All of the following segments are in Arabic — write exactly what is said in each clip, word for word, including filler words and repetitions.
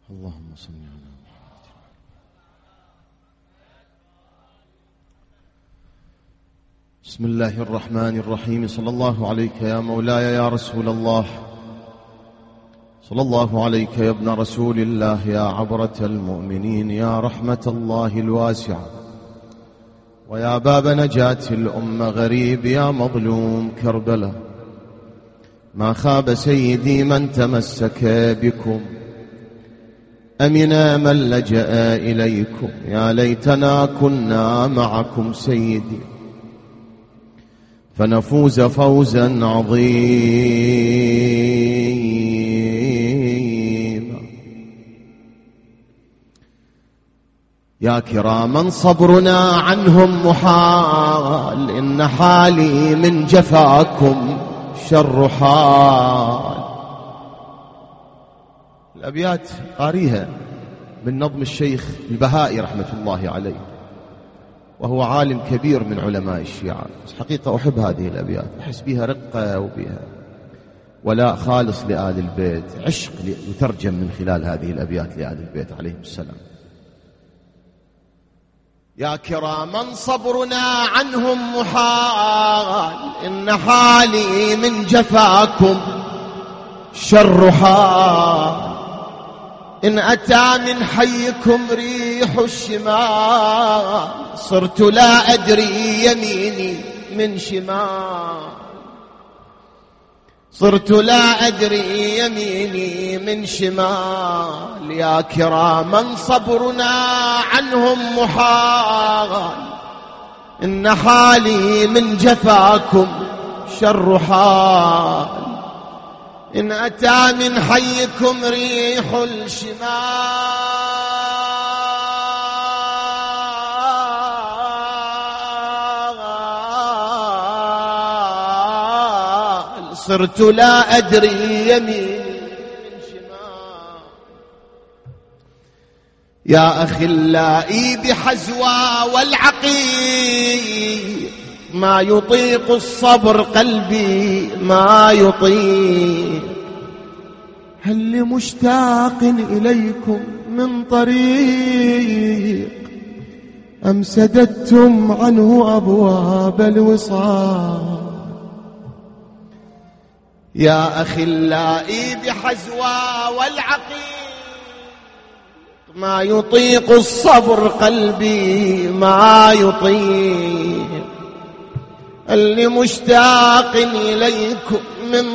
اللهم صل على محمد. بسم الله الرحمن الرحيم. صلى الله عليك يا مولاي يا رسول الله، صلى الله عليك يا ابن رسول الله، يا عبرة المؤمنين، يا رحمة الله الواسعة، ويا باب نجاة الأمة، غريب يا مظلوم كربلاء. ما خاب سيدي من تمسك بكم، أمنا من لجأ إليكم. يا ليتنا كنا معكم سيدي فنفوز فوزا عظيما. يا كراما صبرنا عنهم محال، إن حالي من جفاكم شر حال. الأبيات قاريها من نظم الشيخ البهائي رحمة الله عليه، وهو عالم كبير من علماء الشيعة، بس حقيقة أحب هذه الأبيات، أحس بها رقة وبها ولاء خالص لآل البيت، عشق يترجم من خلال هذه الأبيات لآل البيت عليهم السلام. يا كراما صبرنا عنهم محال، إن حالي من جفاكم شر حال. إن أتى من حيكم ريح الشمال، صرت لا أدري يميني من شمال. صرت لا أدري يميني من شمال. يا كراما صبرنا عنهم محال، إن حالي من جفاكم شر حال. إن أتى من حيكم ريح الشمال، صرت لا أدري يمين من شمال. يا أخلائي بحزوى والعقيق، ما يطيق الصبر قلبي ما يطيق. هل لمشتاق إليكم من طريق، أم سددتم عنه أبواب الوصال. يا أخلائي بحزوى والعقيق، ما يطيق الصبر قلبي ما يطيق. اللي مشتاق إليكم من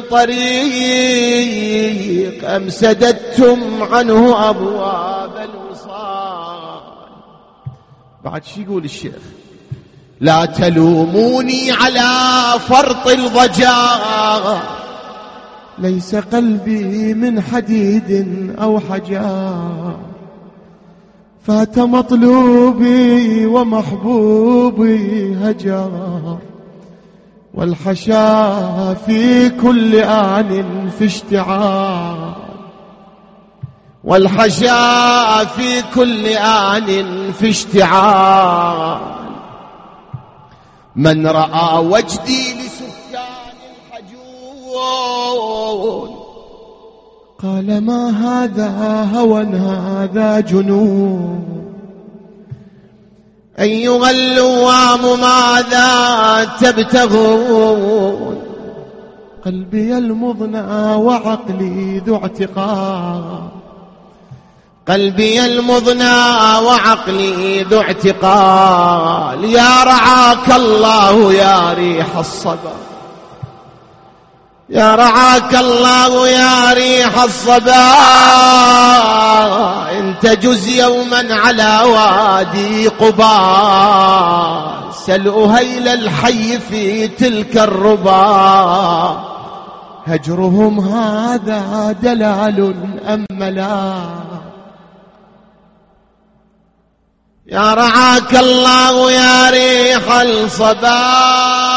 طريق، أم سددتم عنه أبواب الوصال. بعد شي يقول الشيخ؟ لا تلوموني على فرط الضجاء، ليس قلبي من حديد أو حجار. فات مطلوبي ومحبوبي هجار، والحشا في كل آن في اشتعال. والحشا في كل آن في اشتعال. من رأى وجدي لسكان الحجون، قال ما هذا هوى هذا جنون. أيها اللوام ماذا تبتغون، قلبي المضنى وعقلي ذو اعتقال. قلبي المضنى وعقلي ذو اعتقال. يا رعاك الله يا ريح الصبا، يا رعاك الله يا ريح الصبا. إن تجز يوما على وادي قباء، سل أهيل الحي في تلك الربا. هجرهم هذا دلال أم ملا. يا رعاك الله يا ريح الصبا.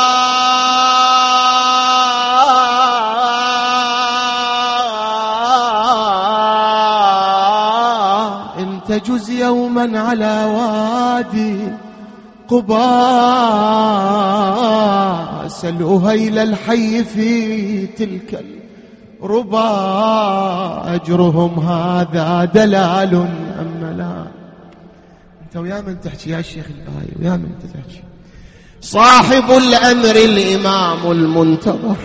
تجز يوما على وادي قباء، سل أهيل الحي في تلك ربا أجرهم هذا دلال أم لا. أنت ويا من تحكي يا شيخ الآية، ويا من تحكي. صاحب الأمر الإمام المنتظر،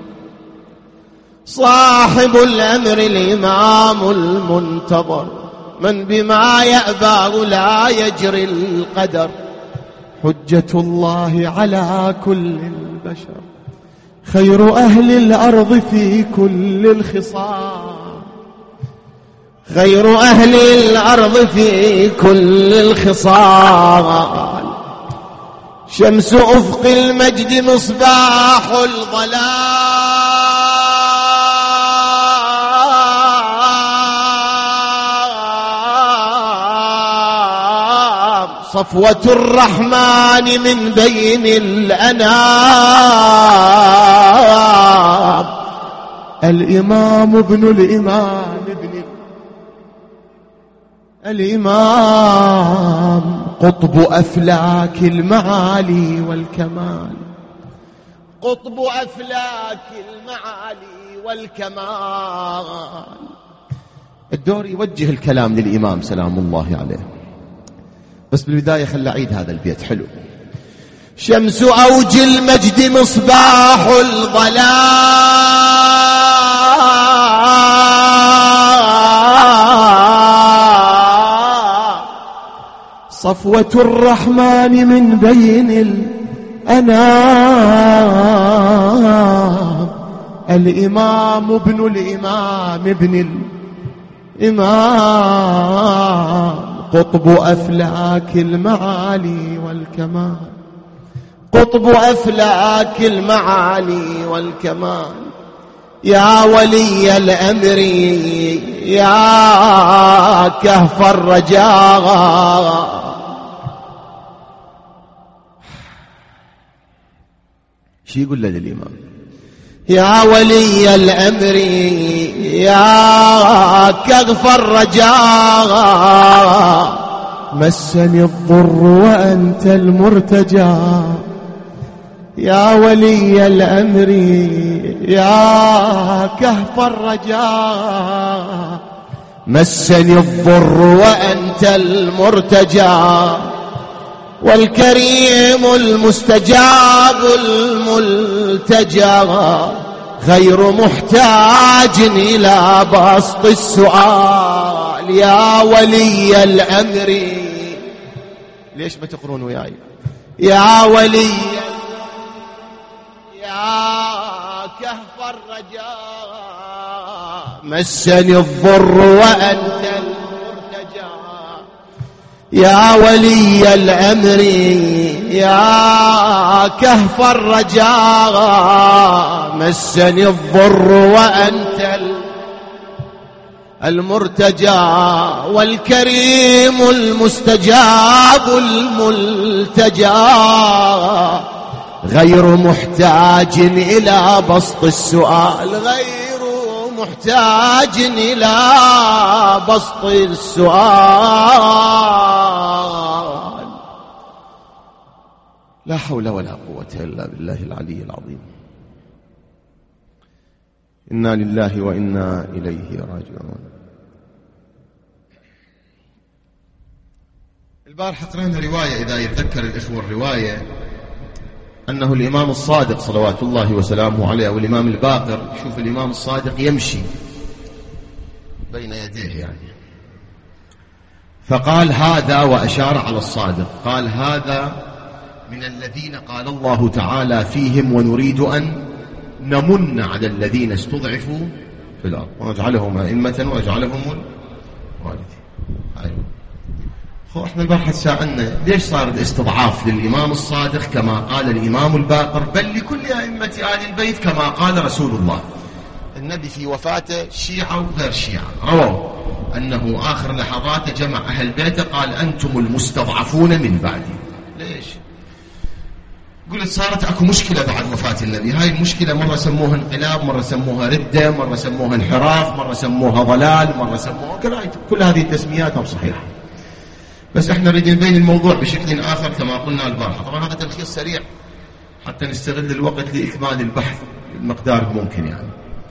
صاحب الأمر الإمام المنتظر، من بما يأبى لا يجري القدر، حجة الله على كل البشر، خير أهل الأرض في كل الخصال، خير أهل الأرض في كل الخصال، شمس أفق المجد مصباح الظلام، صفوة الرحمن من بين الأنام، الإمام ابن الإمام ابن الإمام، قطب أفلاك المعالي والكمال، قطب أفلاك المعالي والكمال. الدور يوجه الكلام للإمام سلام الله عليه، بس بالبداية خلى أعيد هذا البيت حلو. شمس أوج المجد مصباح الظلام، صفوة الرحمن من بين الأنام، الإمام ابن الإمام ابن الإمام، قطب أفلاك المعالي والكمال، قطب أفلاك المعالي والكمال، يا ولي الأمر يا كهف الرجاء. شو يقول له الإمام؟ يا ولي الأمر يا كهف الرجاء، مسني الضر وأنت المرتجى، يا ولي الأمر يا كهف الرجاء، مسني الضر وأنت المرتجى، والكريم المستجاب الملتجى، غير محتاج إلى بسط السؤال، يا ولي الأمر. ليش ما تقرون وياي؟ يا ولي يا كهف الرجاء، مسني الضر وأنت المرتجى، يا ولي الأمر يا كهف الرجاء، مسني الضر وأنت المرتجى، والكريم المستجاب الملتجى، غير محتاج إلى بسط السؤال، غير محتاج إلى بسط السؤال. لا حول ولا قوة إلا بالله العلي العظيم. إنا لله وإنا إليه راجعون. البارحة قرأنا رواية، إذا يتذكر الإخوة الرواية، أنه الإمام الصادق صلوات الله وسلامه عليه، أو الإمام الباقر، شوف الإمام الصادق يمشي بين يديه يعني، فقال هذا، وأشار على الصادق، قال هذا من الذين قال الله تعالى فيهم ونريد أن نمن على الذين استضعفوا في الأرض ونجعلهم أئمة ونجعلهم الوارثين. أيوة. خو احنا البارحة سألنا ليش صار الاستضعاف للإمام الصادق كما قال الإمام الباقر، بل لكل أئمة آل البيت كما قال رسول الله. النبي في وفاته شيعة وغير شيعة رووا أنه آخر لحظاته جمع أهل بيته قال أنتم المستضعفون من بعدي. ليش؟ قلت صارت اكو مشكلة بعد وفاة النبي، هاي المشكلة مرة سموها انقلاب، مرة سموها ردة، مرة سموها انحراف، مرة سموها ضلال، مرة سموها كل هذه التسميات مو صحيحة، بس احنا نريد نبين الموضوع بشكل آخر كما قلنا البارحة. طبعا هذا تلخيص سريع حتى نستغل الوقت لإكمال البحث المقدار ممكن يعني.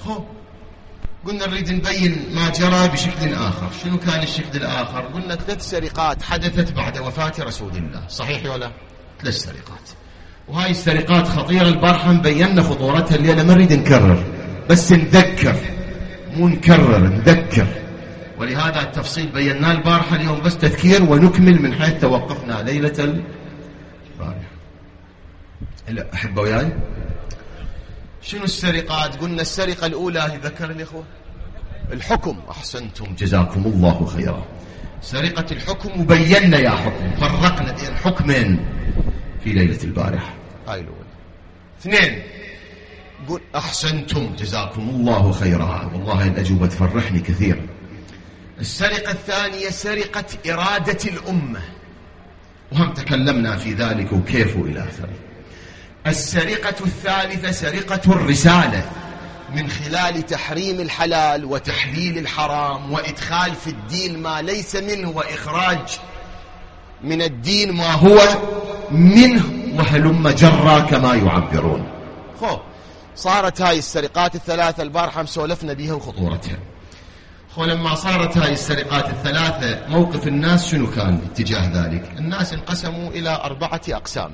خو قلنا نريد نبين ما جرى بشكل آخر. شنو كان الشكل الآخر؟ قلنا ثلاث سرقات حدثت بعد وفاة رسول الله، صحيح ولا؟ ثلاث سرقات، وهاي السرقات خطيرة. البارحة بينا خطورتها، اللي أنا ما نريد نكرر، بس نذكر مو نكرر، نذكر. ولهذا التفصيل بيناه البارحة، اليوم بس تذكير ونكمل من حيث توقفنا ليلة البارحة. لا أحبوا وياي. شنو السرقات؟ قلنا السرقة الأولى، ذكر الإخوة، الحكم. أحسنتم جزاكم الله خيرا. سرقة الحكم، وبينا يا حكم، فرقنا بين حكمين في ليلة البارحة. هاي الأولى. اثنين، قل أحسنتم جزاكم الله خيرا، والله الأجوبة تفرحني كثير. السرقة الثانية سرقة إرادة الأمة، وهم تكلمنا في ذلك وكيف إلى آخره. السرقة الثالثة سرقة الرسالة، من خلال تحريم الحلال وتحليل الحرام وإدخال في الدين ما ليس منه وإخراج من الدين ما هو منه، وهلم جرى كما يعبرون. خو صارت هاي السرقات الثلاثة البارحة مسولفنا بها وخطورتها. خو لما صارت هاي السرقات الثلاثة، موقف الناس شنو كان اتجاه ذلك؟ الناس انقسموا إلى أربعة أقسام.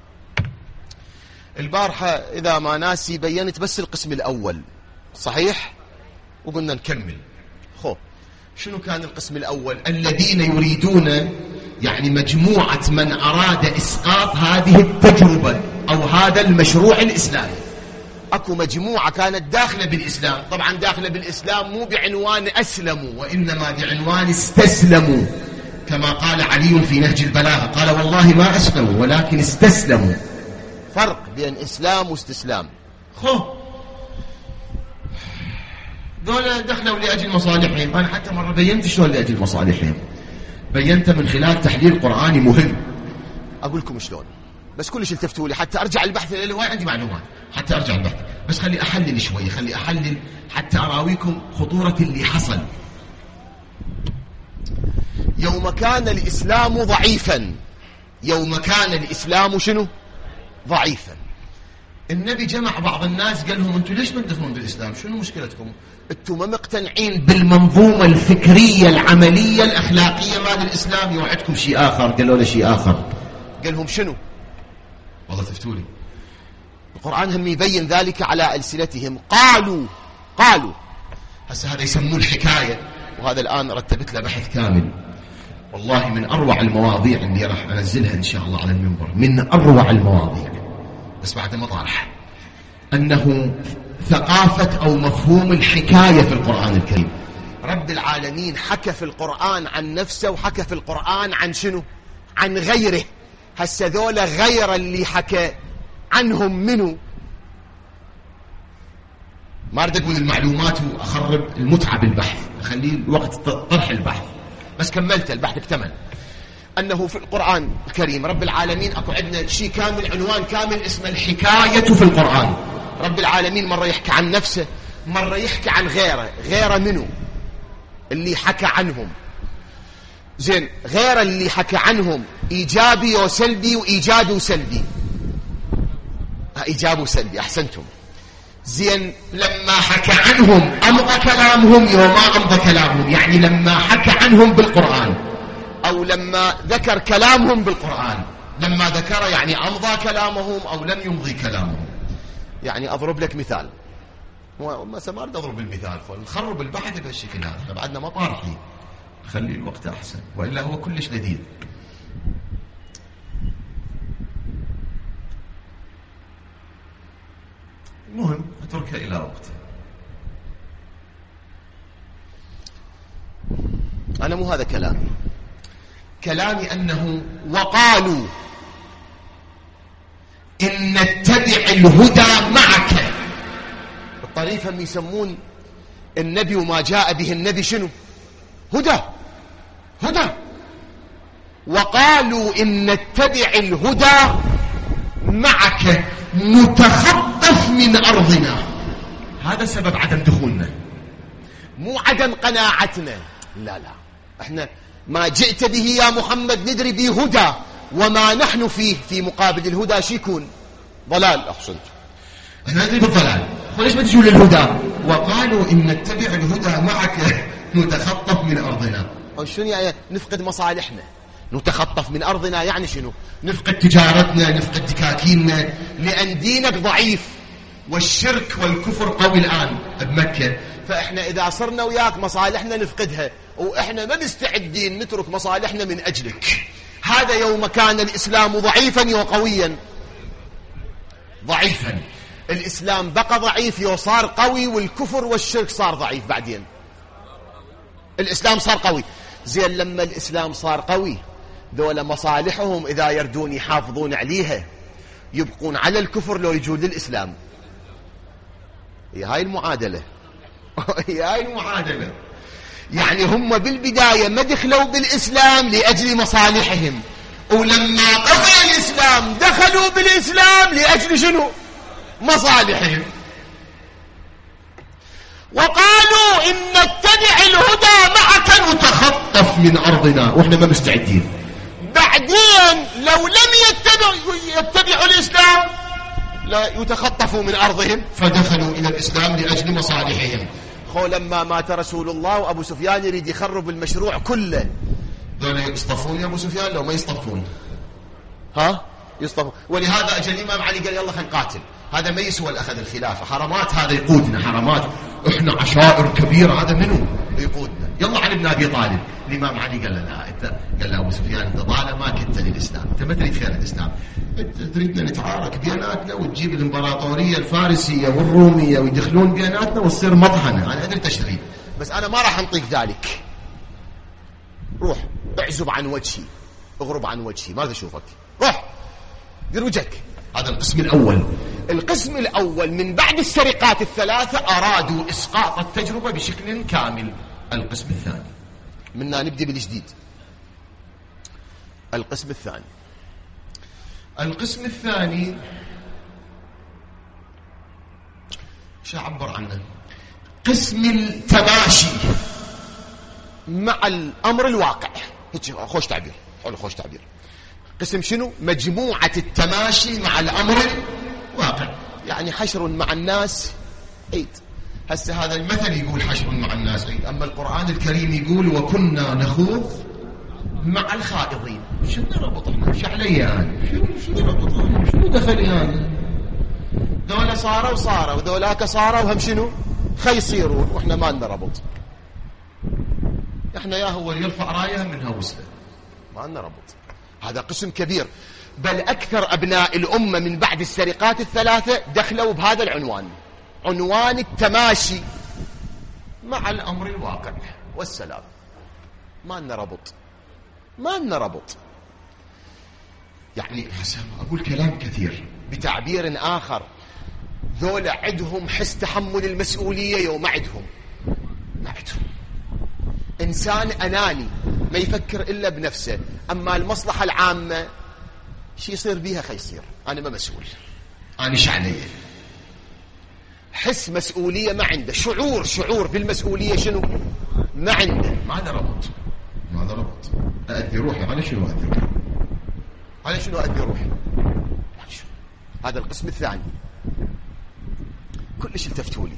البارحة إذا ما ناسي بينت بس القسم الأول، صحيح؟ وقلنا نكمل. خو شنو كان القسم الأول؟ الذين يريدون، يعني مجموعة من أراد إسقاط هذه التجربة أو هذا المشروع الإسلامي. أكو مجموعة كانت داخلة بالإسلام، طبعا داخلة بالإسلام مو بعنوان أسلموا، وإنما بعنوان استسلموا، كما قال علي في نهج البلاغة، قال والله ما أسلموا ولكن استسلموا. فرق بين إسلام واستسلام. خو دول دخلوا لأجل مصالحهم. أنا حتى مرة بينت شلون لأجل مصالحهم، بينت من خلال تحليل قرآني مهم. أقول لكم شلون، بس كلش التفتوا لي حتى أرجع البحث، اللي هو عندي معلومات حتى أرجع البحث، بس خلي أحلل شوية، خلي أحلل حتى أراويكم خطورة اللي حصل. يوم كان الإسلام ضعيفا، يوم كان الإسلام شنو؟ ضعيفا. النبي جمع بعض الناس قال لهم انتم ليش ما تدخلون بالإسلام؟ شنو مشكلتكم؟ انتم ما مقتنعين بالمنظومة الفكرية العملية الأخلاقية مال الإسلام، يوعدكم شيء آخر. قالوا له شيء آخر. قال لهم شنو؟ والله تفتولي. القرآن هم يبين ذلك على ألسنتهم. قالوا قالوا هسه هذا يسموه الحكاية، وهذا الآن رتبت له بحث كامل، والله من أروع المواضيع اللي راح أنزلها إن شاء الله على المنبر، من أروع المواضيع، بس بعد ما طرح أنه ثقافة أو مفهوم الحكاية في القرآن الكريم. رب العالمين حكى في القرآن عن نفسه، وحكى في القرآن عن شنو؟ عن غيره. هسه ذولا غير اللي حكى عنهم منه. ما أريد أقول المعلومات وأخرب المتعة بالبحث، أخليه وقت طرح البحث، بس كملت البحث اكتمل. أنه في القرآن الكريم رب العالمين أكو عندنا شيء كامل، عنوان كامل اسمه الحكاية في القرآن. رب العالمين مرة يحكي عن نفسه، مرة يحكي عن غيره. غيره منه؟ اللي حكى عنهم. زين، غير اللي حكى عنهم إيجابي وسلبي، وإيجابي وسلبي. إيجابي وسلبي، أحسنتم. زين، لما حكى عنهم أمضى كلامهم يوم ما أمضى كلامهم، يعني لما حكى عنهم بالقرآن أو لما ذكر كلامهم بالقرآن. لما ذكر يعني أمضى كلامهم أو لم يمضي كلامهم. يعني أضرب لك مثال، ما ما أريد أضرب المثال فنخرب البحث بهالشكل هذا، بعدنا ما طارحين، خلي الوقت أحسن، وإلا هو كلش لذيذ. المهم أتركها إلى وقته. أنا مو هذا كلامي، كلامي أنه وقالوا إن نتبع الهدى معك. الطريفة هم يسمون النبي وما جاء به النبي شنو؟ هدى. هدى. وقالوا إن نتبع الهدى معك نتخطف من أرضنا. هذا سبب عدم دخولنا، مو عدم قناعتنا. لا لا، احنا ما جئت به يا محمد ندري به هدى، وما نحن فيه في مقابل الهدى شيكون ضلال. أحسنت، احنا ندري بالضلال، ليش ما تجوا للهدى؟ وقالوا إن نتبع الهدى معك نتخطف من أرضنا. شنو يعني نفقد مصالحنا؟ نتخطف من أرضنا يعني شنو؟ نفقد تجارتنا، نفقد دكاكيننا، لأن دينك ضعيف والشرك والكفر قوي الآن بمكة. فإحنا إذا صرنا وياك مصالحنا نفقدها، وإحنا ما مستعدين نترك مصالحنا من أجلك. هذا يوم كان الإسلام ضعيفا وقويا. ضعيفا الإسلام بقى ضعيف وصار قوي، والكفر والشرك صار ضعيف. بعدين الإسلام صار قوي. زين لما الإسلام صار قوي ذولا مصالحهم إذا يردون يحافظون عليها يبقون على الكفر لو يجون للإسلام. هي هاي المعادلة. هي هاي المعادلة. يعني هم بالبداية ما دخلوا بالإسلام لأجل مصالحهم، ولما قضى الإسلام دخلوا بالإسلام لأجل شنو؟ مصالحهم. وقالوا إن نتبع الهدى معك نتخطف من أرضنا، وإحنا ما مستعدين. بعدين لو لم يتبعوا يتبعوا الإسلام لا يتخطفوا من أرضهم، فدخلوا إلى الإسلام لأجل مصالحهم. خو لما مات رسول الله وأبو سفيان يريد يخرب المشروع كله، دول يصطفون يا أبو سفيان لو ما يصطفون؟ ها يصطفون. ولهذا أجل الإمام علي قال يلا خلينا نقاتل، هذا ما يسوى الأخذ الخلافة، حرمات هذا يقودنا، حرمات، إحنا عشائر كبيرة، هذا منو يقودنا؟ يلا علي بن أبي طالب. الإمام علي قال له لا، أنت قال له أبو سفيان أنت ضالة ما كنت للإسلام، أنت ما تريد خير الإسلام، أنت تريدنا نتعارك بيناتنا وتجيب الإمبراطورية الفارسية والرومية ويدخلون بيناتنا وتصير مطحنة. أنا أدري تشتري، بس أنا ما راح أنطيك ذلك. روح اعزب عن وجهي، اغرب عن وجهي، ما أريد أشوفك، روح دير وجهك. هذا القسم الأول. القسم الأول من بعد السرقات الثلاثة أرادوا إسقاط التجربة بشكل كامل. القسم الثاني منا نبدأ بالجديد. القسم الثاني القسم الثاني شو أعبر عنه؟ قسم التماشي مع الأمر الواقع. هيك خوش تعبير، حلو خوش تعبير. قسم شنو؟ مجموعة التماشي مع الأمر الواقع. يعني حشر مع الناس عيد. هسه هذا المثل يقول حشر مع الناس عيد، أما القرآن الكريم يقول وكنا نخوض مع الخائضين. شنو ربط احنا؟ شو علي أنا؟ شنو شنو ربط انا؟ شنو دخلي أنا؟ دولة صاروا صاروا ودولاك صاروا هم شنو؟ خيصيرون، واحنا ما لنا ربط. احنا يا هو اللي يرفع رايه منها وسله، ما لنا ربط. هذا قسم كبير، بل أكثر أبناء الأمة من بعد السرقات الثلاثة دخلوا بهذا العنوان، عنوان التماشي مع الأمر الواقع والسلام. ما لنا ربط، ما لنا ربط. يعني حسن أقول كلام كثير بتعبير آخر، ذولا عندهم حس تحمل المسؤولية يوم عندهم ما عندهم. إنسان أناني ما يفكر إلا بنفسه، أما المصلحة العامة شي يصير بيها خيصير، أنا ما مسؤول، أنا شعنية. حس مسؤولية ما عنده، شعور شعور بالمسؤولية شنو ما عنده. ماذا ربط؟ ماذا ربط؟ أأدي روحي على شنو أأدي روحي؟ على شنو أأدي روحي؟ هذا القسم الثاني. كلش التفتوا لي.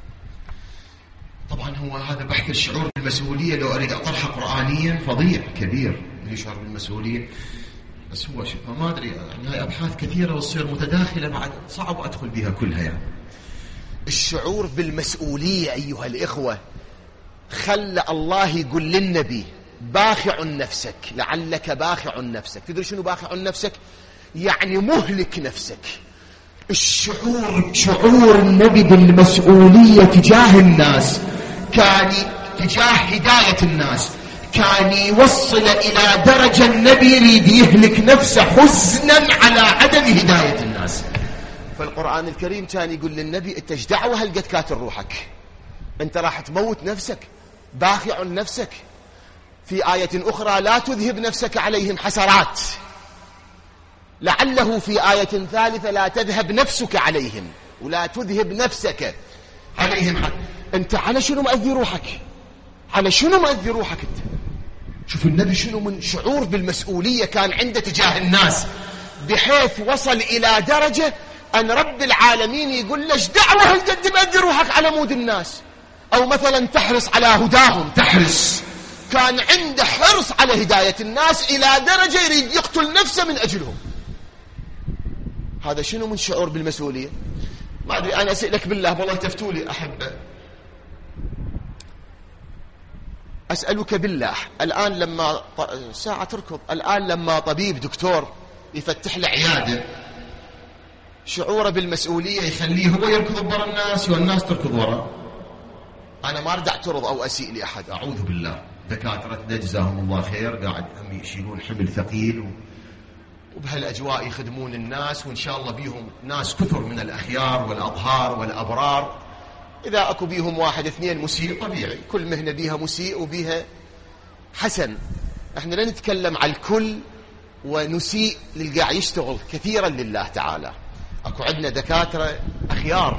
طبعا هو هذا بحث الشعور بالمسؤولية، لو أريد أطرحه قرآنيا فظيع كبير اللي يشعر بالمسؤولية، بس هو شبه ما أدري يعني هاي أبحاث كثيرة وتصير متداخلة بعد صعب أدخل بها كلها. يعني الشعور بالمسؤولية أيها الإخوة خلى الله يقول للنبي باخع نفسك لعلك باخع نفسك. تدري شنو باخع نفسك؟ يعني مهلك نفسك. الشعور شعور النبي بالمسؤولية تجاه الناس كان تجاه هداية الناس كان يوصل إلى درجة النبي يريد يهلك نفسه حزنا على عدم هداية الناس. فالقرآن الكريم كان يقول للنبي انت ايش دعوة هلقد كاتل روحك؟ انت راح تموت نفسك، باخع نفسك. في آية أخرى لا تذهب نفسك عليهم حسرات، لعله في آية ثالثة لا تذهب نفسك عليهم ولا تذهب نفسك عليهم. انت على شنو مؤذي روحك؟ على شنو مؤذي روحك انت؟ شوف النبي شنو من شعور بالمسؤولية كان عنده تجاه الناس، بحيث وصل إلى درجة أن رب العالمين يقول لك دعوة هل قد ما تدير روحك على مود الناس، أو مثلا تحرص على هداهم، تحرص. كان عنده حرص على هداية الناس إلى درجة يريد يقتل نفسه من أجلهم. هذا شنو من شعور بالمسؤولية؟ ما أدري، أنا أسألك بالله والله تفتوا لي أحبه، أسألك بالله الآن لما ساعة تركض، الآن لما طبيب دكتور يفتح له عيادة شعوره بالمسؤولية يخليه هو يركض ورا الناس والناس تركض ورا. أنا ما أريد أعترض أو أسيء لأحد، أعوذ بالله، دكاترتنا جزاهم الله خير قاعد هم يشيلون حمل ثقيل و... وبهالأجواء يخدمون الناس، وإن شاء الله بيهم ناس كثر من الأخيار والأطهار والأبرار. إذا أكو بيهم واحد اثنين مسيء طبيعي، كل مهنة بيها مسيء وبيها حسن. احنا لا نتكلم على الكل ونسيء للقاع يشتغل كثيرا لله تعالى. أكو عندنا دكاترة أخيار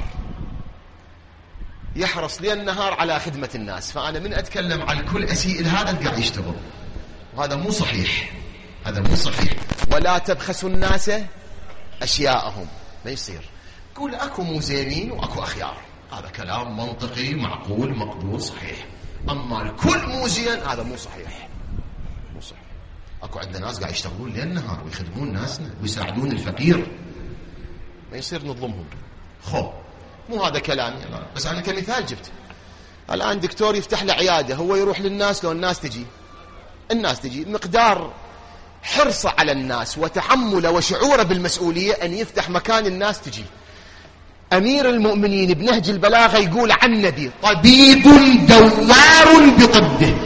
يحرص ليل النهار على خدمة الناس، فأنا من أتكلم على الكل أسيء لهذا القاع يشتغل، وهذا مو صحيح، هذا مو صحيح. ولا تبخسوا الناس أشياءهم، ما يصير. قول أكو مو زينين وأكو أخيار، هذا كلام منطقي معقول مقبول صحيح. أما الكل مو زين هذا مو صحيح، مو صحيح. أكو عندنا ناس قاعد يشتغلون ليل نهار ويخدمون ناسنا ويساعدون الفقير، ما يصير نظلمهم. خو مو هذا كلامي، بس أنا كمثال جبت. الآن دكتور يفتح له عيادة، هو يروح للناس لو الناس تجي، الناس تجي، مقدار حرصه على الناس وتحمله وشعوره بالمسؤولية أن يفتح مكان الناس تجي. أمير المؤمنين بنهج البلاغة يقول عن النبي طبيب دوار بطبه.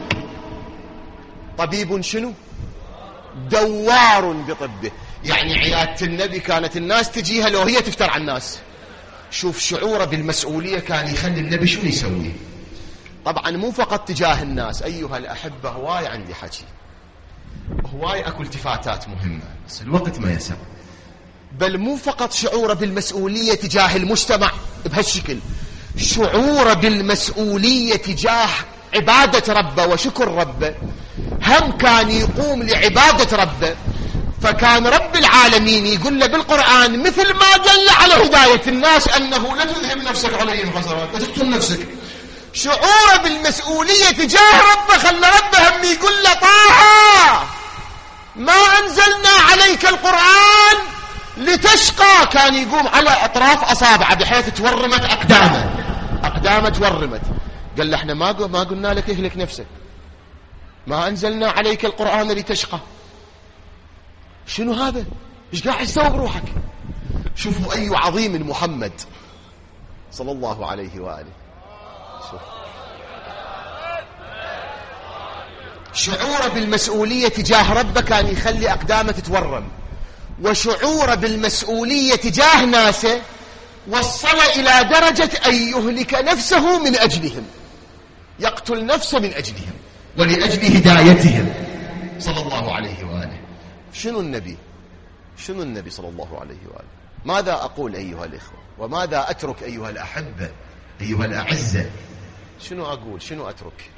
طبيب شنو؟ دوار بطبه، يعني عيادة النبي كانت الناس تجيها لو هي تفتر على الناس. شوف شعوره بالمسؤولية كان يخلي النبي شنو يسوي. طبعا مو فقط تجاه الناس أيها الأحبة، هواي عندي حكي، هواي أكو التفاتات مهمة بس الوقت ما يسع. بل مو فقط شعوره بالمسؤولية تجاه المجتمع بهالشكل، شعوره بالمسؤولية تجاه عبادة ربه وشكر ربه، هم كان يقوم لعبادة ربه. فكان رب العالمين يقول له بالقرآن مثل ما دل على هداية الناس أنه لا تذهب نفسك عليهم حسرات، لا تقتل نفسك. شعوره بالمسؤولية تجاه ربه خلى ربه هم يقول له طه ما أنزلنا عليك القرآن لتشقى. كان يقوم على أطراف أصابعه بحيث تورمت أقدامه، أقدامه تورمت. قال له احنا ما ما قلنا لك اهلك نفسك، ما أنزلنا عليك القرآن لتشقى. شنو هذا؟ ايش قاعد تسوي بروحك؟ شوفوا أي عظيم محمد صلى الله عليه وآله. شوف. شعوره بالمسؤولية تجاه ربه كان يخلي أقدامه تتورم، وشعوره بالمسؤولية تجاه ناسه وصل إلى درجة أن يهلك نفسه من أجلهم، يقتل نفسه من أجلهم ولأجل هدايتهم صلى الله عليه وآله. شنو النبي؟ شنو النبي صلى الله عليه وآله؟ ماذا أقول أيها الإخوة؟ وماذا أترك أيها الأحبة أيها الأعزة؟ شنو أقول؟ شنو أترك؟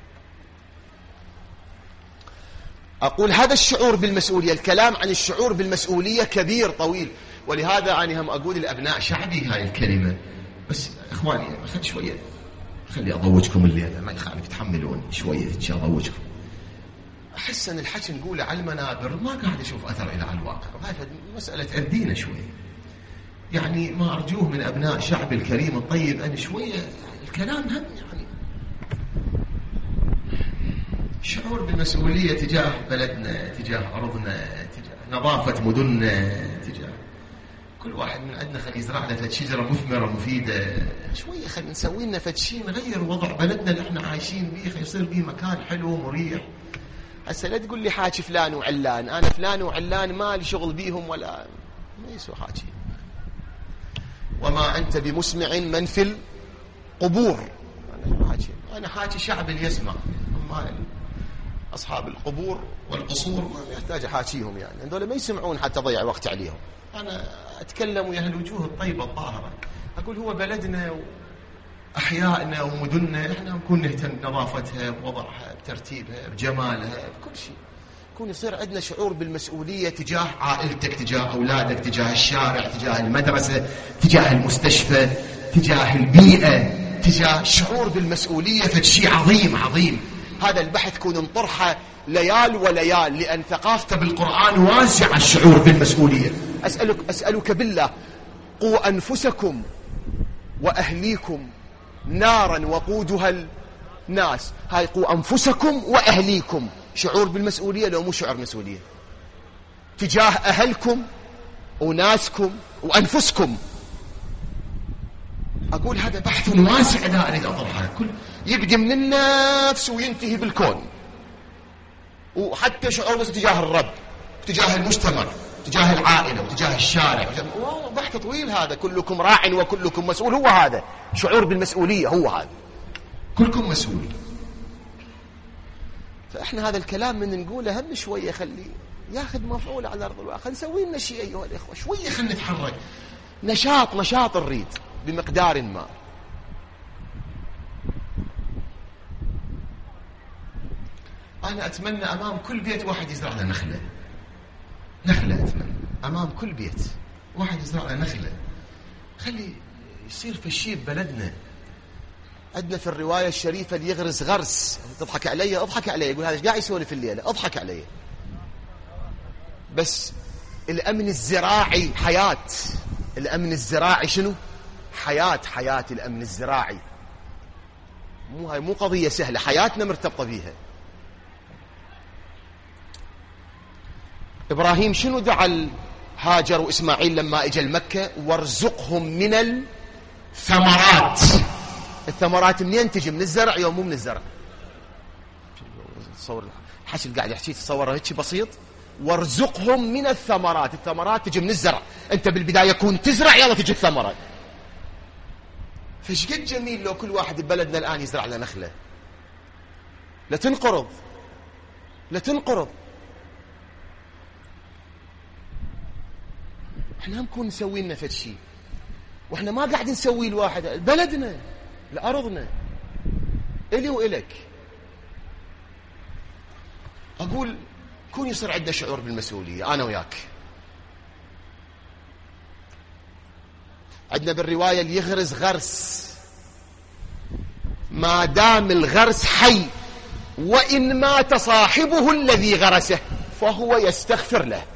أقول هذا الشعور بالمسؤولية، الكلام عن الشعور بالمسؤولية كبير طويل، ولهذا أنا هم أقول لأبناء شعبي هاي الكلمة. بس إخواني خل شوية، خلي أضوجكم الليلة، ما يخالف تحملون شوية إن شاء الله أضوجكم. أحس أن الحكي نقوله على المنابر ما قاعد أشوف أثر إلى على الواقع، هاي مسألة أردينا شوية. يعني ما أرجوه من أبناء شعبي الكريم الطيب أن شوية الكلام هم يعني شعور بالمسؤولية تجاه بلدنا، تجاه أرضنا، تجاه نظافة مدننا، تجاه كل واحد من عندنا خلي يزرع لنا شجرة مثمرة مفيدة. شوية خلي نسوي لنا فد شيء نغير وضع بلدنا اللي احنا عايشين بيه، خلي يصير بيه مكان حلو مريح. هسه لا تقول لي حاكي فلان وعلان، أنا فلان وعلان ما لي شغل بيهم ولا ما يسوى حاكي. وما أنت بمسمع من في القبور. أنا حاكي أنا حاكي شعب يسمع، ما أصحاب القبور والقصور ما يحتاج حاكيهم، يعني هذول ما يسمعون حتى ضيع وقت عليهم. أنا أتكلم ويا الوجوه الطيبة الطاهرة، أقول هو بلدنا وأحيائنا ومدننا إحنا نكون نهتم بنظافتها، بوضعها، بترتيبها، بجمالها، بكل شيء. يكون يصير عندنا شعور بالمسؤولية تجاه عائلتك، تجاه أولادك، تجاه الشارع، تجاه المدرسة، تجاه المستشفى، تجاه البيئة، تجاه شعور بالمسؤولية. فشيء عظيم عظيم. هذا البحث كون نطرحه ليال وليال، لأن ثقافته بالقرآن واسعة الشعور بالمسؤولية. أسألك, أسألك بالله، قوا أنفسكم وأهليكم نارا وقودها الناس. هاي قوا أنفسكم وأهليكم، شعور بالمسؤولية لو مو شعور مسؤولية تجاه أهلكم وناسكم وأنفسكم. أقول هذا بحث واسع لا أريد أطرحه، كل يبدي من النفس وينتهي بالكون، وحتى شعور بس تجاه الرب، تجاه المجتمع، تجاه العائلة، وتجاه الشارع. والله بحث طويل هذا. كلكم راع وكلكم مسؤول. هو هذا شعور بالمسؤولية، هو هذا كلكم مسؤول. فإحنا هذا الكلام من نقوله هم شوية خليه ياخذ مفعول على أرض الواقع. نسوي لنا شيء أيها الإخوة، شوية خلينا نتحرك، نشاط نشاط نريد بمقدار ما. أنا أتمنى أمام كل بيت واحد يزرع له نخلة. نخلة أتمنى أمام كل بيت واحد يزرع له نخلة. خلي يصير في شيء ببلدنا. عندنا في الرواية الشريفة اللي يغرس غرس. تضحك علي؟ اضحك علي. يقول هذا ايش قاعد يسولف الليلة؟ اضحك علي. بس الأمن الزراعي حياة. الأمن الزراعي شنو؟ حياة. حياة الأمن الزراعي مو هاي مو قضية سهلة، حياتنا مرتبطة بيها. إبراهيم شنو دعا هاجر وإسماعيل لما إجا المكة؟ وارزقهم من الثمرات. الثمرات منين تجي؟ من الزرع يوم مو من الزرع. تصور الحكي اللي قاعد يحكي، تصور هيك بسيط. وارزقهم من الثمرات. الثمرات تجي من الزرع. انت بالبداية كون تزرع يلا تجي الثمرات. فش قد جميل لو كل واحد ببلدنا الآن يزرع له نخلة. لا تنقرض لا تنقرض. احنا هم نكون نسوي لنا فد شيء، واحنا ما قاعد نسوي لواحد. بلدنا لأرضنا إلي وإلك. أقول كون يصير عندنا شعور بالمسؤولية أنا وياك. عندنا بالرواية اللي يغرس غرس ما دام الغرس حي، وإن مات صاحبه الذي غرسه فهو يستغفر له.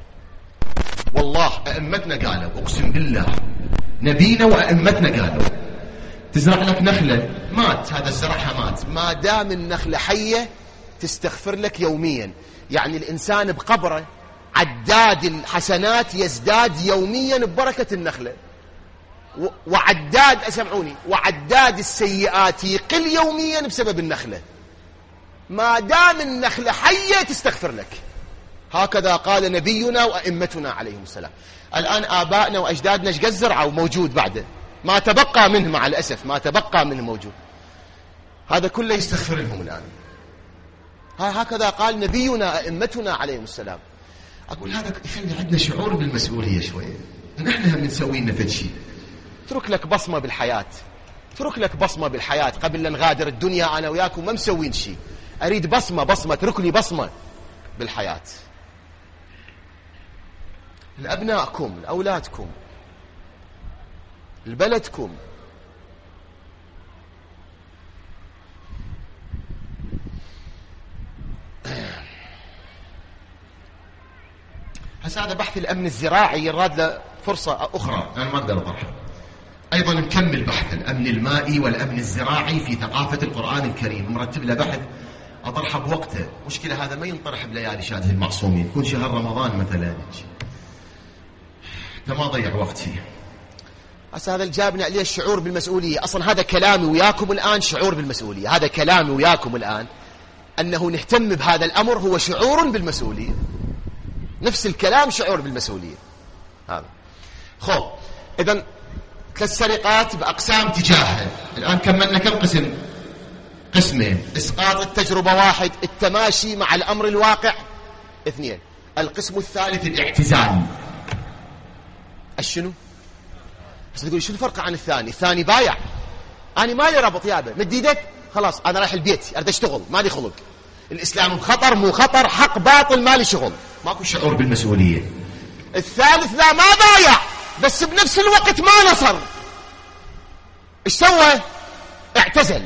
والله أئمتنا قالوا، أقسم بالله نبينا وأئمتنا قالوا تزرع لك نخلة مات، هذا زرعها مات، ما دام النخلة حية تستغفر لك يوميا. يعني الإنسان بقبره عداد الحسنات يزداد يوميا ببركة النخلة، وعداد أسمعوني وعداد السيئات يقل يوميا بسبب النخلة. ما دام النخلة حية تستغفر لك. هكذا قال نبينا وأئمتنا عليهم السلام. الآن آبائنا وأجدادنا ايش قد زرعوا موجود بعده، ما تبقى منه مع الأسف، ما تبقى منه موجود. هذا كله يستغفر لهم الآن. هكذا قال نبينا أئمتنا عليهم السلام. أقول هذا يخلي عندنا شعور بالمسؤولية شوية. نحن هم نسوي لنا فد شيء. اترك لك بصمة بالحياة، اترك لك بصمة بالحياة. قبل لا نغادر الدنيا أنا وياكم ما مسوين شيء. أريد بصمة بصمة اترك لي بصمة بالحياة. لأبنائكم، لأولادكم، لبلدكم. هسا هذا بحث الأمن الزراعي يراد له فرصة أخرى أنا ما أقدر أطرحها. أيضا نكمل بحث الأمن المائي والأمن الزراعي في ثقافة القرآن الكريم. مرتب له بحث أطرحه بوقته. مشكلة هذا ما ينطرح بليالي شهادة المعصومين، يكون شهر رمضان مثلا. ما ضيع وقت فيه. هسه هذا اللي جابنا عليه الشعور بالمسؤولية. أصلا هذا كلامي وياكم الآن شعور بالمسؤولية. هذا كلامي وياكم الآن أنه نهتم بهذا الأمر هو شعور بالمسؤولية. نفس الكلام شعور بالمسؤولية هذا. خب إذن ثلاث سرقات بأقسام تجاهها. الآن كملنا كم قسم؟ قسمين. إسقاط التجربة واحد، التماشي مع الأمر الواقع اثنين. القسم الثالث الاعتزال. الشنو؟ بس تقول شو الفرق عن الثاني؟ الثاني بايع، أنا مالي ربط يابا مد ايدك خلاص أنا رايح البيت أريد أشتغل ما لي خلق. الإسلام خطر مو خطر، حق باطل مالي شغل، ماكو شعور بالمسؤولية. الثالث لا ما بايع بس بنفس الوقت ما نصر، ايش سوى؟ اعتزل.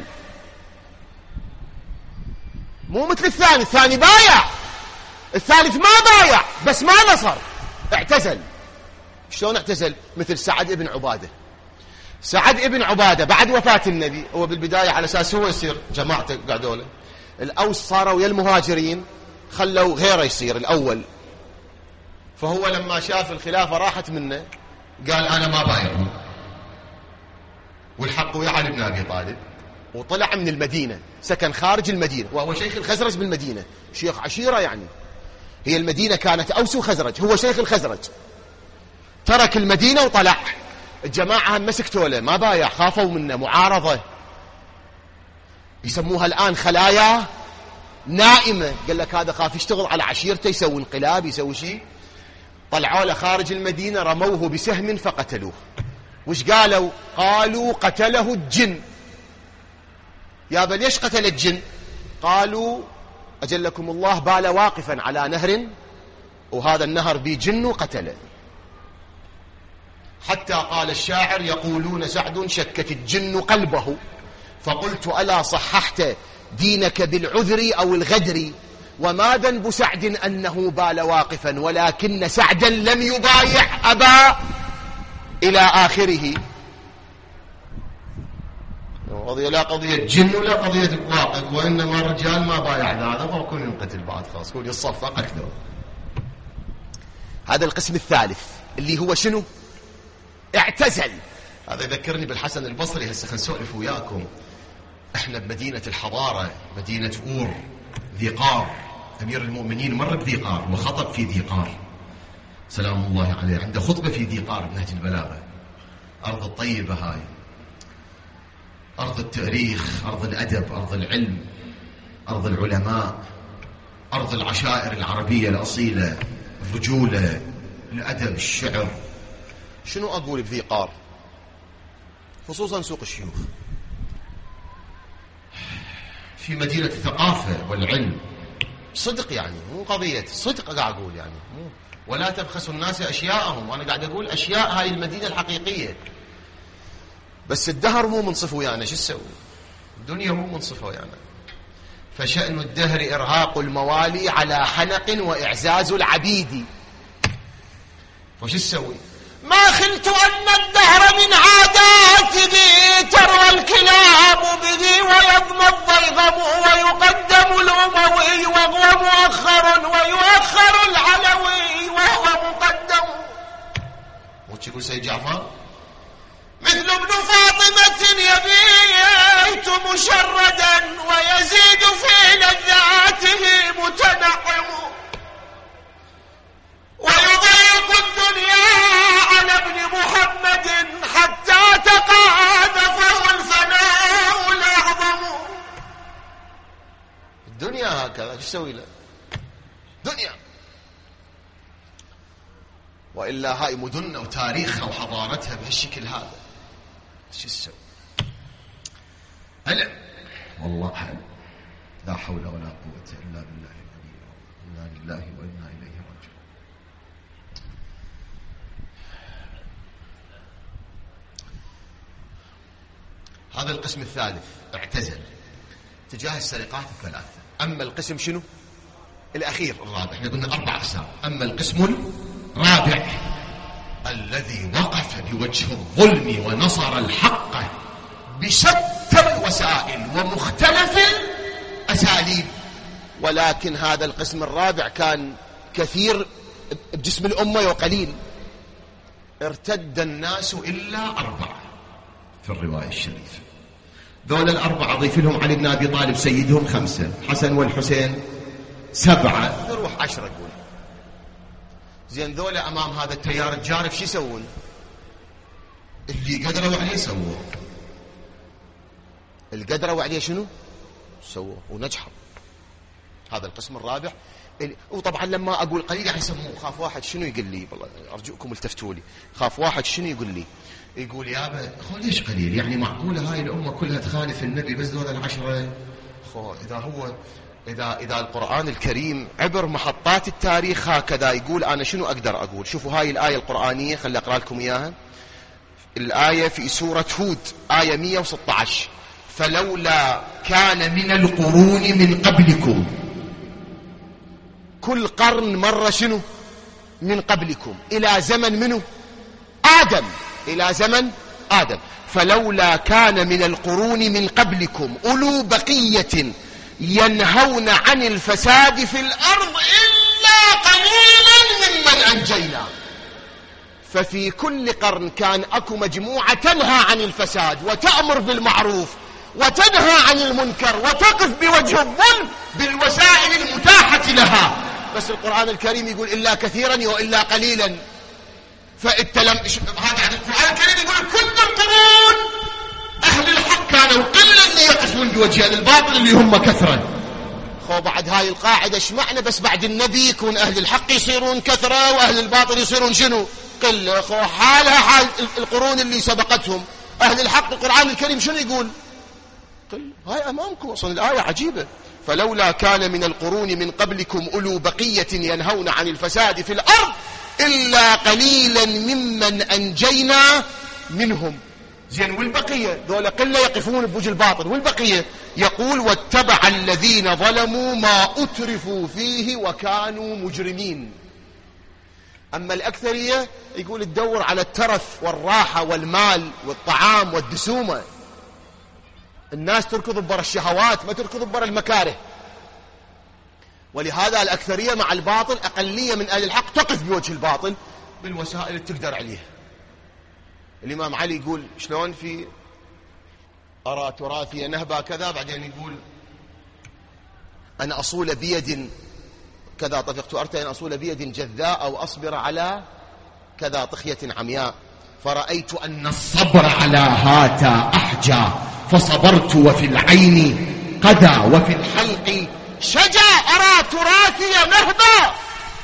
مو مثل الثاني، الثاني بايع، الثالث ما بايع بس ما نصر، اعتزل. شلون اعتزل؟ مثل سعد ابن عبادة. سعد ابن عبادة بعد وفاة النبي، هو بالبداية على أساس هو يصير جماعته قاعدوا له، الأوس صاروا ويا المهاجرين خلوا غيره يصير الأول، فهو لما شاف الخلافة راحت منه قال أنا ما بايع، والحق ويا علي بن أبي طالب، وطلع من المدينة، سكن خارج المدينة، وهو شيخ الخزرج بالمدينة، شيخ عشيرة يعني، هي المدينة كانت أوس وخزرج، هو شيخ الخزرج، ترك المدينة وطلع. الجماعة هم مسكتوا له ما بايع، خافوا منه معارضة، يسموها الآن خلايا نائمة، قال لك هذا خاف يشتغل على عشيرته، يسوي انقلاب، يسوي شيء. طلعوا له خارج المدينة، رموه بسهم فقتلوه. وش قالوا؟ قالوا قتله الجن. يا بل ليش قتل الجن؟ قالوا أجلكم الله بال واقفا على نهر وهذا النهر بي جن وقتله. حتى قال الشاعر يقولون سعد شكت الجن قلبه، فقلت ألا صححت دينك بالعذر أو الغدر، وما ذنب سعد أنه بال واقفا ولكن سعدا لم يبايع أبا إلى آخره. قضية لا قضية جن ولا قضية واقف، وإنما الرجال ما بايع هذا فكون ينقتل بعد خلاص، كون يصفى قتله. هذا القسم الثالث اللي هو شنو؟ اعتزل. هذا يذكرني بالحسن البصري، هسه خلينا نسولف وياكم. احنا بمدينة الحضارة، مدينة أور ذي قار، أمير المؤمنين مر بذي قار وخطب في ذي قار سلام الله عليه، عنده خطبة في ذي قار بنهج البلاغة. أرض الطيبة هاي، أرض التاريخ، أرض الأدب، أرض العلم، أرض العلماء، أرض العشائر العربية الأصيلة، الرجولة، الأدب، الشعر. شنو أقول بذي قار؟ خصوصا سوق الشيوخ، في مدينة الثقافة والعلم، صدق يعني، مو قضية صدق قاعد أقول يعني، مو ولا تبخسوا الناس أشياءهم، وأنا قاعد أقول أشياء هاي المدينة الحقيقية. بس الدهر مو منصف ويانا، شو السوي؟ الدنيا مو منصفة ويانا. فشأن الدهر إرهاق الموالي على حنق وإعزاز العبيد. وش السوي؟ ما خلت أن الدهر من عاداته تروى الكلام به ويضم الضيغم ويقدم الأموي وهو مؤخر ويؤخر العلوي وهو مقدم. وش يقول سيد جعفر؟ مثل ابن فاطمة يبيت مشردا ويزيد في لذاته متنعم ويضيق الدنيا على ابن محمد حتى تقاعد فهو الفناء الأعظم. الدنيا هكذا، ايش تسوي له؟ دنيا. وإلا هاي مدننا وتاريخها وحضارتها بهالشكل هذا، شو تسوي؟ هلا والله حل. لا حول ولا قوة إلا بالله العلي العظيم. إنا لله وإنا إليه راجعون. هذا القسم الثالث اعتزل تجاه السرقات الثلاثة. أما القسم شنو؟ الأخير الرابع، احنا قلنا أربع أقسام. أما القسم الرابع الذي وقف بوجه الظلم ونصر الحق بشتى الوسائل ومختلف الأساليب. ولكن هذا القسم الرابع كان كثير بجسم الأمة وقليل. ارتد الناس إلا أربعة في الرواية الشريفة. ذول الأربعة ضيف لهم علي بن أبي طالب سيدهم خمسة، حسن والحسين سبعة، نروح عشرة. يقول زين ذول أمام هذا التيار الجارف شو يسوون؟ اللي قدروا عليه سووه، اللي قدروا عليه شنو؟ سووه ونجحوا. هذا القسم الرابع. وطبعا لما أقول قليل يعني يسموه. خاف واحد شنو يقول لي، والله أرجوكم التفتوا لي، خاف واحد شنو يقول لي، يقول يابا خو ليش قليل؟ يعني معقولة هاي الأمة كلها تخالف النبي بس ذول العشرة؟ خو إذا هو إذا, إذا القرآن الكريم عبر محطات التاريخ هكذا يقول، أنا شنو أقدر أقول؟ شوفوا هاي الآية القرآنية، خلي أقرأ لكم إياها. الآية في سورة هود آية مئة وستة عشر: فلولا كان من القرون من قبلكم. كل قرن مرة شنو؟ من قبلكم، إلى زمن منه؟ آدم، إلى زمن آدم. فلولا كان من القرون من قبلكم أولو بقية ينهون عن الفساد في الأرض إلا قليلا ممن أنجينا. ففي كل قرن كان أكو مجموعة تنهى عن الفساد وتأمر بالمعروف وتنهى عن المنكر وتقف بوجه الظلم بالوسائل المتاحة لها. بس القرآن الكريم يقول إلا كثيرا وإلا قليلا. فالتلم هذا القرآن الكريم يقول كل القرون أهل الحق كانوا قلة اللي يقفون بوجه الباطل اللي هم كثرة. خو بعد هاي القاعدة ايش معنى بس بعد النبي يكون أهل الحق يصيرون كثرة وأهل الباطل يصيرون شنو؟ قلة. خو حالها حال القرون اللي سبقتهم. أهل الحق القرآن الكريم شنو يقول؟ قلة. هاي أمامكم أصلا الآية عجيبة. فلولا كان من القرون من قبلكم أولو بقية ينهون عن الفساد في الأرض إلا قليلا ممن أنجينا منهم. زين والبقية ذولا قلة يقفون بوجه الباطل، والبقية يقول واتبع الذين ظلموا ما أترفوا فيه وكانوا مجرمين. أما الأكثرية يقول تدور على الترف والراحة والمال والطعام والدسومة. الناس تركض ببر الشهوات ما تركض ببر المكاره. ولهذا الأكثرية مع الباطل، أقلية من أهل الحق تقف بوجه الباطل بالوسائل اللي تقدر عليها. الإمام علي يقول شلون في أرى تراثي نهبة كذا، بعدين يقول أنا أصول بيد كذا طفقت أرتى أن أصول بيد جذاء أو أصبر على كذا طخية عمياء، فرأيت أن الصبر على هاتا أحجى فصبرت وفي العين قدى وفي الحلق شجا أرى تراثي نهبة.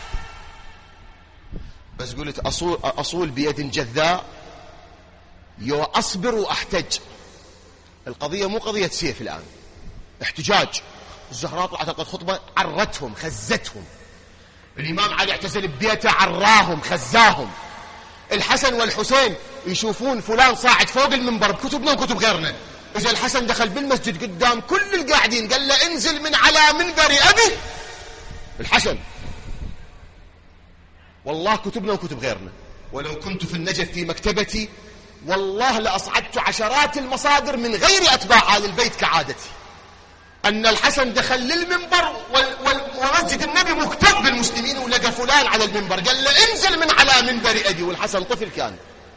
بس قلت أصول, أصول بيد جذاء يو أصبر وأحتج. القضية مو قضية سيف الآن، احتجاج. الزهراء طلعت قد خطبة عرتهم خزتهم. الإمام علي اعتزل ببيته عراهم خزاهم. الحسن والحسين يشوفون فلان صاعد فوق المنبر بكتبنا وكتب غيرنا. إذا الحسن دخل بالمسجد قدام كل القاعدين قال له انزل من على منبر أبي الحسن، والله كتبنا وكتب غيرنا. ولو كنت في النجف في مكتبتي والله لأصعدت عشرات المصادر من غير أتباع آل البيت كعادتي أن الحسن دخل للمنبر ومسجد النبي مكتب بالمسلمين ولقى فلان على المنبر قال له انزل من على منبر أبي. والحسن طفل كان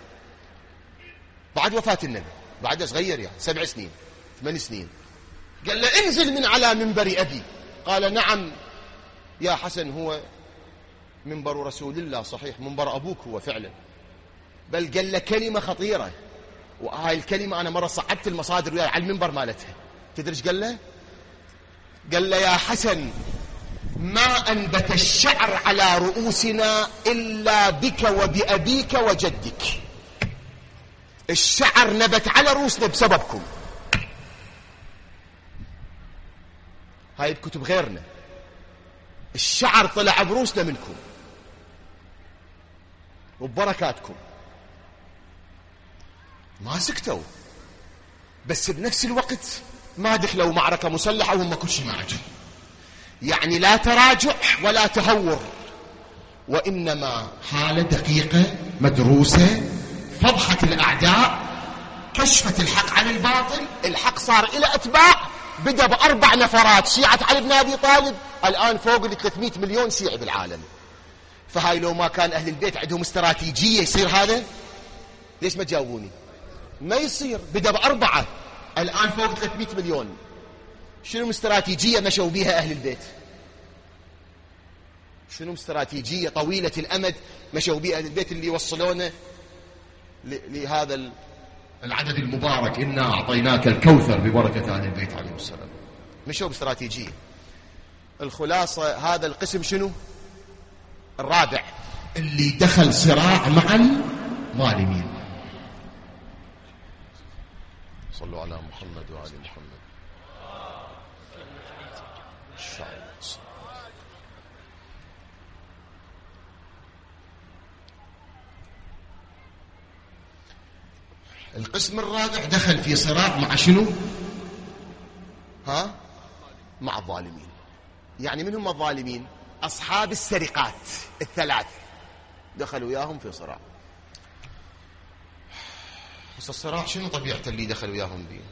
بعد وفاة النبي، بعد صغير يعني سبع سنين ثمان سنين. قال له انزل من على منبر أبي. قال نعم يا حسن هو منبر رسول الله صحيح، منبر أبوك هو فعلا، بل قال له كلمة خطيرة، وهاي الكلمة أنا مرة صعدت المصادر وياي على المنبر مالتها. تدري ايش قال له؟ قال له يا حسن ما أنبت الشعر على رؤوسنا إلا بك وبأبيك وجدك. الشعر نبت على رؤوسنا بسببكم. هاي بكتب غيرنا. الشعر طلع بروسنا منكم وببركاتكم. ما سكتوا، بس بنفس الوقت ما دخلوا معركة مسلحة وهم كل شيء معجب. يعني لا تراجع ولا تهور، وإنما حالة دقيقة مدروسة، فضحة الأعداء، كشفت الحق عن الباطل. الحق صار إلى أتباع، بدأ بأربع نفرات شيعة علي بن أبي طالب، الآن فوق ال ثلاثمئة مليون شيعي بالعالم. فهاي لو ما كان أهل البيت عندهم استراتيجية يصير هذا؟ ليش ما تجاوبوني؟ ما يصير. بدأ بأربعة، الآن فوق ثلاثمئة مليون. شنو استراتيجية مشوا بها أهل البيت؟ شنو استراتيجية طويلة الأمد مشوا بها أهل البيت اللي يوصلونه لهذا العدد المبارك؟ إنا أعطيناك الكوثر ببركة أهل البيت عليهم السلام. مشوا باستراتيجية. الخلاصة هذا القسم شنو؟ الرابع اللي دخل صراع مع الظالمين. صلوا على محمد وعلى محمد. القسم الرابع دخل في صراع مع شنو؟ ها؟ مع الظالمين. يعني من هم الظالمين؟ أصحاب السرقات الثلاث دخلوا وياهم في صراع. بس الصراع شنو طبيعته اللي دخلوا وياهم به؟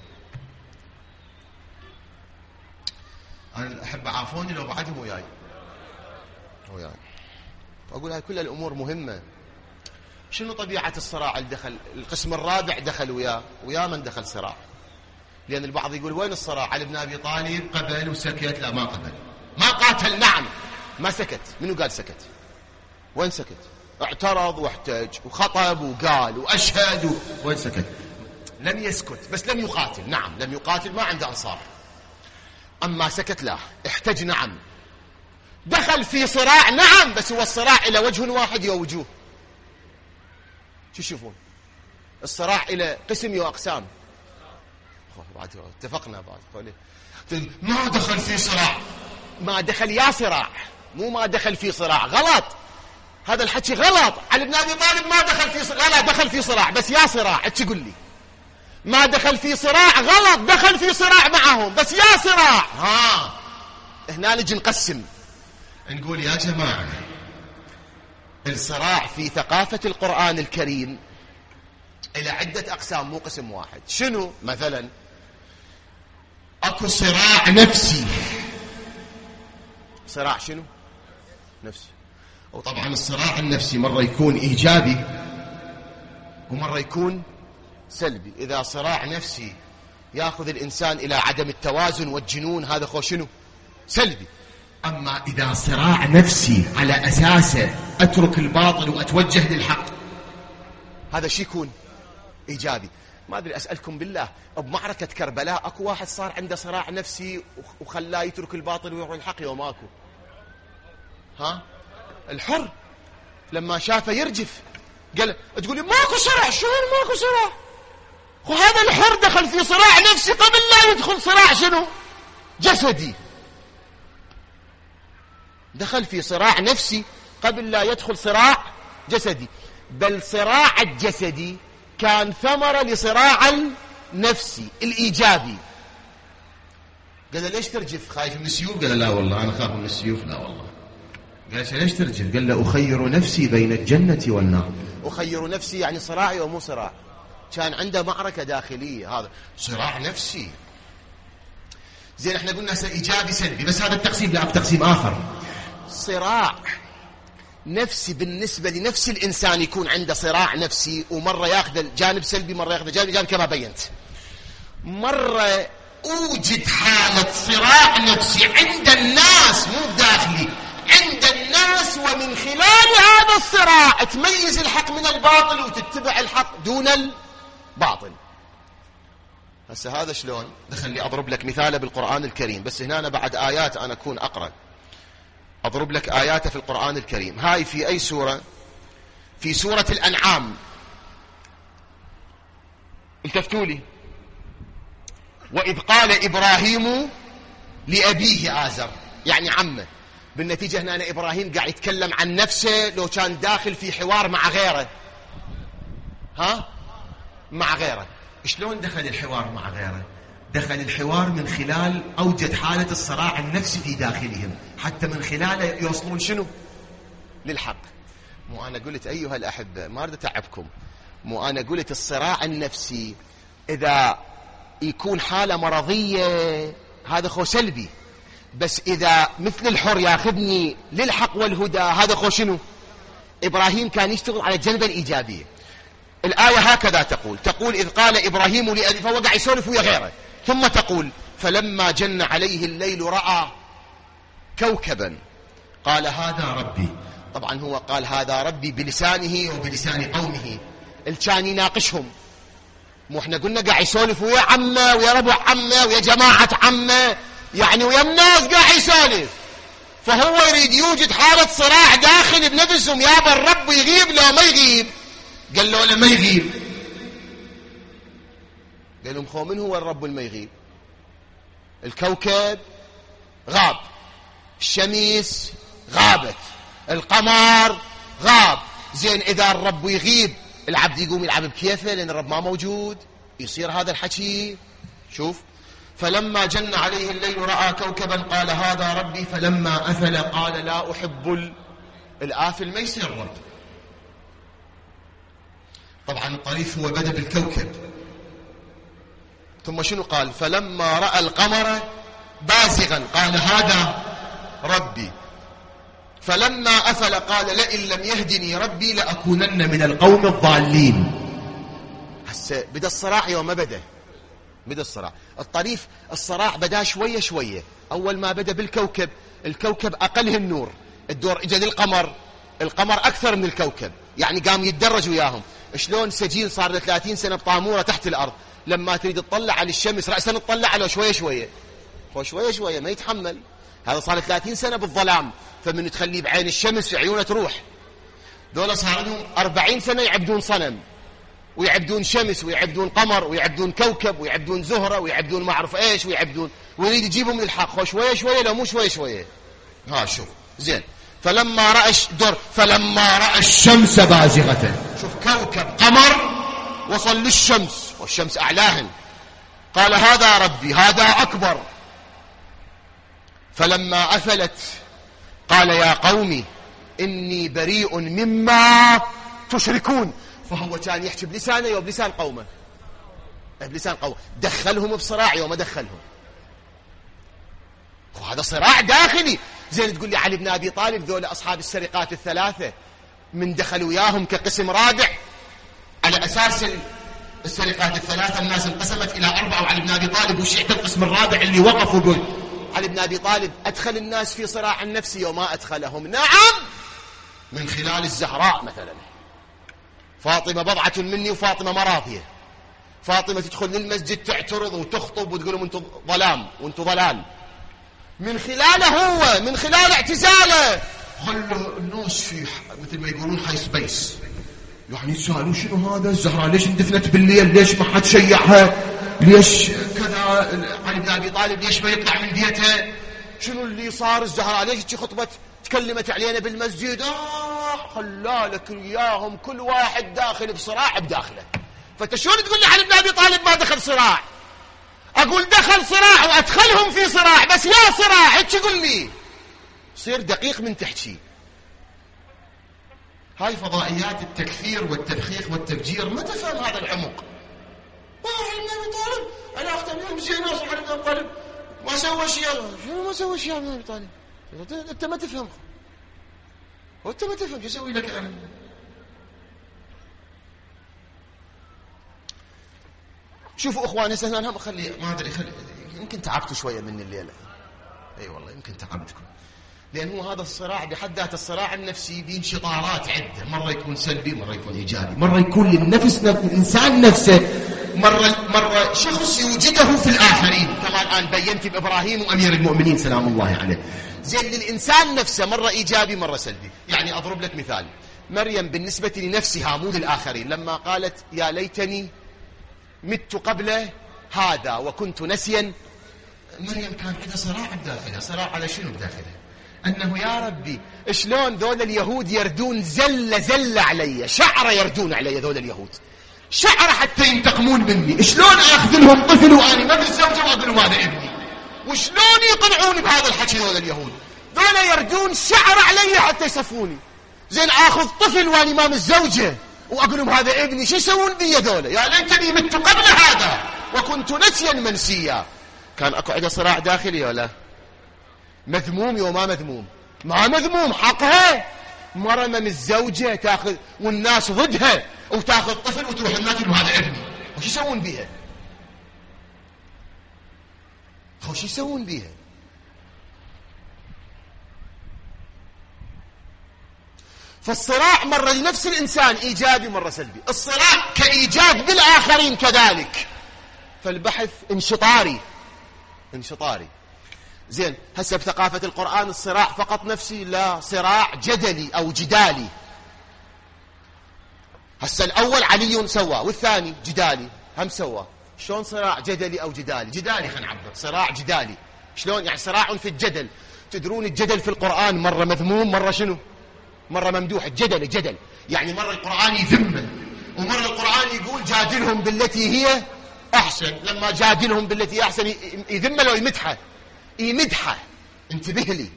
أنا أحب أعافوني لو بعدهم وياي وياي أقول هاي كل الأمور مهمة. شنو طبيعة الصراع اللي دخل القسم الرابع دخل وياه ويا من دخل صراع؟ لأن البعض يقول وين الصراع؟ علي بن أبي طالب قبل وسكت. لا، ما قبل، ما قاتل. نعم، ما سكت. منو قال سكت؟ وين سكت؟ اعترض واحتج وخطب وقال وأشهد و... وين سكت؟ لم يسكت، بس لم يقاتل. نعم، لم يقاتل، ما عنده أنصار. أما سكت لا، احتج. نعم، دخل في صراع. نعم، بس هو الصراع إلى وجه واحد يا وجوه. شو تشوفون؟ الصراع إلى قسم يا أقسام. بعد اتفقنا بعد ما دخل في صراع، ما دخل يا صراع، مو ما دخل في صراع. غلط، هذا الحكي غلط. علي بن أبي طالب ما دخل في صراع. لا، دخل في صراع بس يا صراع. تقول لي ما دخل في صراع؟ غلط، دخل في صراع معهم بس يا صراع. ها، هنا نجي نقسم، نقول يا جماعة الصراع في ثقافة القرآن الكريم إلى عدة أقسام، مو قسم واحد. شنو؟ مثلا أكو صراع نفسي. صراع شنو؟ نفسي. وطبعا الصراع النفسي مرة يكون إيجابي ومرة يكون سلبي. إذا صراع نفسي يأخذ الإنسان إلى عدم التوازن والجنون، هذا خو شنو؟ سلبي. أما إذا صراع نفسي على أساسه أترك الباطل وأتوجه للحق، هذا شي يكون إيجابي. ما أدري، أسألكم بالله، بمعركة كربلاء أكو واحد صار عنده صراع نفسي وخلاه يترك الباطل ويروح الحق يوم أكو؟ ها؟ الحر لما شافه يرجف قال تقولي ماكو صراع؟ شلون ماكو صراع؟ خو هذا الحر دخل في صراع نفسي قبل لا يدخل صراع شنو؟ جسدي. دخل في صراع نفسي قبل لا يدخل صراع جسدي. بل صراع الجسدي كان ثمرة لصراع النفسي الإيجابي. قال ليش ترجف؟ خايف من السيوف؟ قال لا والله أنا خاف من السيوف. لا والله. قال ليش ترجف؟ قال له أخير نفسي بين الجنة والنار. أخير نفسي يعني صراعي ومو صراع. كان عنده معركة داخلية، هذا صراع نفسي. زين احنا قلنا إيجابي سلبي، بس هذا التقسيم لا بتقسيم آخر. صراع نفسي بالنسبة لنفس الإنسان يكون عنده صراع نفسي، ومرة يأخذ الجانب سلبي، مرة يأخذ الجانب إيجابي كما بينت. مرة أوجد حالة صراع نفسي عند الناس، مو داخلي، عند الناس، ومن خلال هذا الصراع تميز الحق من الباطل وتتبع الحق دون الباطل. هسه هذا شلون؟ دخلني أضرب لك مثاله بالقرآن الكريم، بس هنا أنا بعد آيات أنا أكون أقرأ أضرب لك آيات في القرآن الكريم. هاي في أي سورة؟ في سورة الأنعام. التفتوا لي. وإذ قال إبراهيم لأبيه آزر، يعني عمه. بالنتيجة هنا أنا إبراهيم قاعد يتكلم عن نفسه لو كان داخل في حوار مع غيره. ها؟ مع غيره. شلون دخل الحوار مع غيره؟ دخل الحوار من خلال أوجد حالة الصراع النفسي في داخلهم، حتى من خلاله يوصلون شنو؟ للحق. مو أنا قلت أيها الأحبة، ما أريد أتعبكم، مو أنا قلت الصراع النفسي إذا يكون حالة مرضية هذا خو سلبي، بس إذا مثل الحر ياخذني للحق والهدى هذا خو شنو؟ إبراهيم كان يشتغل على الجانب الإيجابي. الآية هكذا تقول تقول إذ قال إبراهيم لأبيه، فهو قاعد يسولف ويا غيره، ثم تقول فلما جن عليه الليل رأى كوكبا قال هذا ربي. طبعا هو قال هذا ربي بلسانه وبلسان قومه، الكان يناقشهم. مو احنا قلنا قاعد يسولف ويا عمه ويا ربع عمه ويا جماعة عمه، يعني ويا الناس قاعد يسولف، فهو يريد يوجد حالة صراع داخل بنفسهم. يابا الرب يغيب لو ما يغيب؟ قال له لما يغيب. قال لهم خو من هو الرب الما يغيب؟ الكوكب غاب، الشمس غابت، القمر غاب. زين إذا الرب يغيب العبد يقوم يلعب بكيفه لأن الرب ما موجود، يصير هذا الحكي. شوف، فلما جن عليه الليل رأى كوكبا قال هذا ربي، فلما أفل قال لا أحب الآفل، ما يصير رب. طبعا الطريف هو بدأ بالكوكب، ثم شنو قال؟ فلما رأى القمر بازغا قال هذا ربي، فلما أفل قال لئن لم يهدني ربي لأكونن من القوم الضالين. هسه بدأ الصراع يوم ما بدأ بدأ الصراع. الطريف الصراع بدأ شوية شوية. أول ما بدأ بالكوكب، الكوكب أقله النور، الدور إجا للقمر، القمر أكثر من الكوكب، يعني قام يتدرج وياهم. شلون سجين صار له ثلاثين سنة بطامورة تحت الأرض، لما تريد تطلع على الشمس رأسا تطلع على شوية شوية هو شوية شوية ما يتحمل. هذا صار له ثلاثين سنة بالظلام، فمن تخليه بعين الشمس في عيونه تروح. دول صار لهم أربعين سنة يعبدون صنم ويعبدون شمس ويعبدون قمر ويعبدون كوكب ويعبدون زهرة ويعبدون ما أعرف إيش ويعبدون، ويريد يجيبهم من الحق. هو شوية شوية لو مو شوية شوية. ها شوف زين، فلما رأى دور فلما رأى الشمس بازغة، شوف كوكب قمر وصل للشمس والشمس أعلاهن، قال هذا ربي هذا أكبر. فلما أفلت قال يا قومي إني بريء مما تشركون. فهو كان يحكي بلسانه وبلسان قومه، بلسان قومه. دخلهم بصراع يوم ما دخلهم، وهذا صراع داخلي. زين تقول لي علي بن أبي طالب ذول أصحاب السرقات الثلاثة من دخلوا وياهم كقسم رابع على أساس السرقات الثلاثة الناس انقسمت إلى أربعة، وعلي بن أبي طالب وشيعة القسم الرابع اللي وقف وقل علي بن أبي طالب أدخل الناس في صراع نفسي وما أدخلهم. نعم، من خلال الزهراء مثلا، فاطمة بضعة مني وفاطمة مراضية. فاطمة تدخل للمسجد تعترض وتخطب وتقول لهم انتم ظلام وانتم ضلال، من خلاله هو، من خلال اعتزاله خلوا الناس في مثل ما يقولون حي سبيس، يعني يسألوا شنو هذا الزهراء ليش اندفنت بالليل، ليش ما حد شيعها، ليش كذا علي بن أبي طالب ليش ما يطلع من بيته، شنو اللي صار الزهراء ليش تجي خطبة تكلمت علينا بالمسجد. آه خلالك إياهم كل واحد داخل بصراع بداخله. فتشون تقول لي علي بن أبي طالب ما دخل صراع؟ أقول دخل صراع وأدخلهم في صراع، بس لا صراع هيك يقول لي. صير دقيق من تحكي. هاي فضائيات التكفير والتبخيخ والتفجير ما تفهم هذا العمق. علي بن أبي طالب أنا أختم زين ناس علي بن أبي طالب ما سوى شيء. شنو ما سوى شيء علي بن أبي طالب؟ أنت ما تفهم، وأنت ما تفهم شو أسوي لك أنا. شوفوا اخواني هسه انا خلي ما ادري خلي يمكن تعبتوا شويه من الليله. اي أيوة والله يمكن تعبتكم، لان هو هذا الصراع بحد ذاته الصراع النفسي بانشطارات عده، مره يكون سلبي مره يكون ايجابي، مره يكون للنفس نفس الانسان نفسه، مره مره شخص يوجده في الاخرين كما الان بينت بابراهيم وامير المؤمنين سلام الله عليه. زين للانسان نفسه مره ايجابي مره سلبي. يعني اضرب لك مثال، مريم بالنسبه لنفسها مو للاخرين، لما قالت يا ليتني مت قبل هذا وكنت نسيا، مريم كان عندها صراع بداخلها. صراع على شنو بداخلها؟ أنه يا ربي شلون ذول اليهود يردون زلة زلة علي، شعرة يردون علي ذول اليهود، شعرة حتى ينتقمون مني، شلون أخذ لهم طفل وأنا ما بالزوجة وأقول لهم هذا ابني، وشلون يقنعوني بهذا الحكي ذول اليهود، ذول يردون شعرة علي حتى يصفوني. زين آخذ طفل وأنا ما بالزوجة وأقول لهم هذا ابني، شو يسوون بي ذولا؟ يا ليتني مت قبل هذا وكنت نسيا منسيا. كان اكو عنده صراع داخلي ولا مذموم؟ وما مذموم، ما مذموم، حقها مرة من الزوجة تاخذ والناس ضدها وتاخذ طفل وتروح الناس تقول هذا ابني، وش يسوون بيها؟ وش يسوون بيها؟ فالصراع مرة لنفس الإنسان إيجابي مرة سلبي، الصراع كإيجاب بالآخرين كذلك. فالبحث انشطاري انشطاري. زين هسه بثقافة القرآن الصراع فقط نفسي؟ لا، صراع جدلي أو جدالي. هسه الأول علي سوى والثاني جدالي هم سوى. شلون صراع جدلي أو جدالي؟ جدالي خلينا نعبر، صراع جدالي. شلون يعني؟ صراع في الجدل. تدرون الجدل في القرآن مرة مذموم مرة شنو؟ مرة ممدوح. الجدل الجدل يعني مرة القرآن يذمه ومر القرآن يقول جادلهم بالتي هي أحسن. لما جادلهم بالتي هي أحسن يذم لو يمدحه يمدحه. انتبه لي،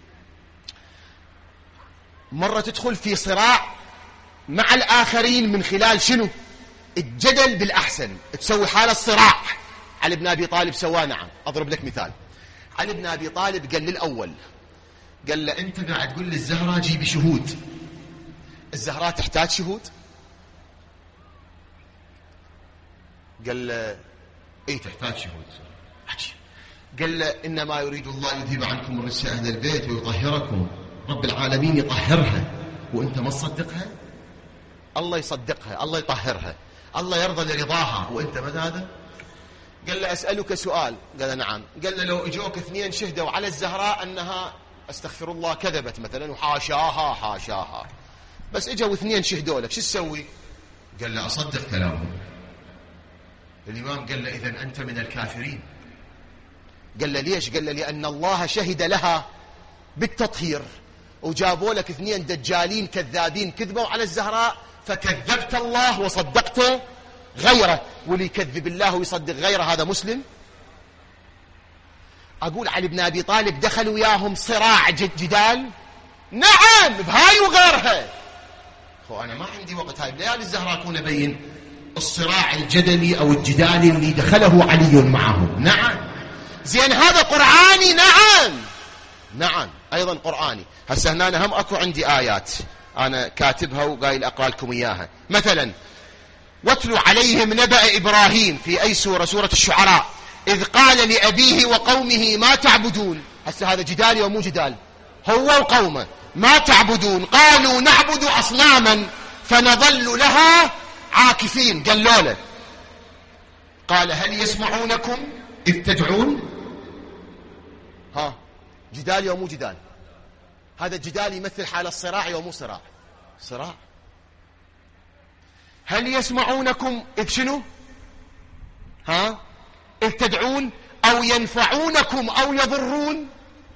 مرة تدخل في صراع مع الآخرين من خلال شنو؟ الجدل بالأحسن، تسوي حالة الصراع. علي بن أبي طالب سواه. نعم. أضرب لك مثال. علي بن أبي طالب قال للأول، قال له أنت قاعد تقول للزهراء جيبي شهود. الزهراء تحتاج شهود؟ قال له اي تحتاج شهود. قال له إنما يريد الله يذهب عنكم الرجس أهل البيت ويطهركم. رب العالمين يطهرها وأنت ما تصدقها؟ الله يصدقها، الله يطهرها، الله يرضى لرضاها وأنت ما هذا؟ قال له أسألك سؤال. قال نعم. قال له لو اجوك اثنين شهدوا على الزهراء أنها استغفر الله كذبت مثلا وحاشاها حاشاها، بس اجوا اثنين شهدوا لك، شو تسوي؟ قال له أصدق كلامهم. الإمام قال له إذن أنت من الكافرين. قال له ليش؟ قال له لأن الله شهد لها بالتطهير، وجابوا لك اثنين دجالين كذابين كذبوا على الزهراء، فكذبت الله وصدقت غيره، واللي يكذب الله ويصدق غيره هذا مسلم. أقول علي بن أبي طالب دخل وياهم صراع جدال. نعم بهاي وغيرها. هو أنا ما عندي وقت هاي ليالي الزهراء أكون أبين الصراع الجدلي أو الجدالي اللي دخله علي معهم. نعم. زين هذا قرآني. نعم نعم أيضا قرآني. هسه هنا هم أكو عندي آيات أنا كاتبها وقايل أقرأ لكم إياها. مثلا واتلوا عليهم نبأ إبراهيم في أي سورة؟ سورة الشعراء. إذ قال لأبيه وقومه ما تعبدون. هسه هذا جدالي ومو جدال؟ هو وقومه ما تعبدون. قالوا نعبد أصناما فنظل لها عاكفين. قالوا له قال هل يسمعونكم إذ تدعون؟ ها جدال ومو جدال؟ هذا الجدال يمثل حال الصراع ومو صراع؟ صراع. هل يسمعونكم إذ شنو؟ ها إذ تدعون أو ينفعونكم أو يضرون؟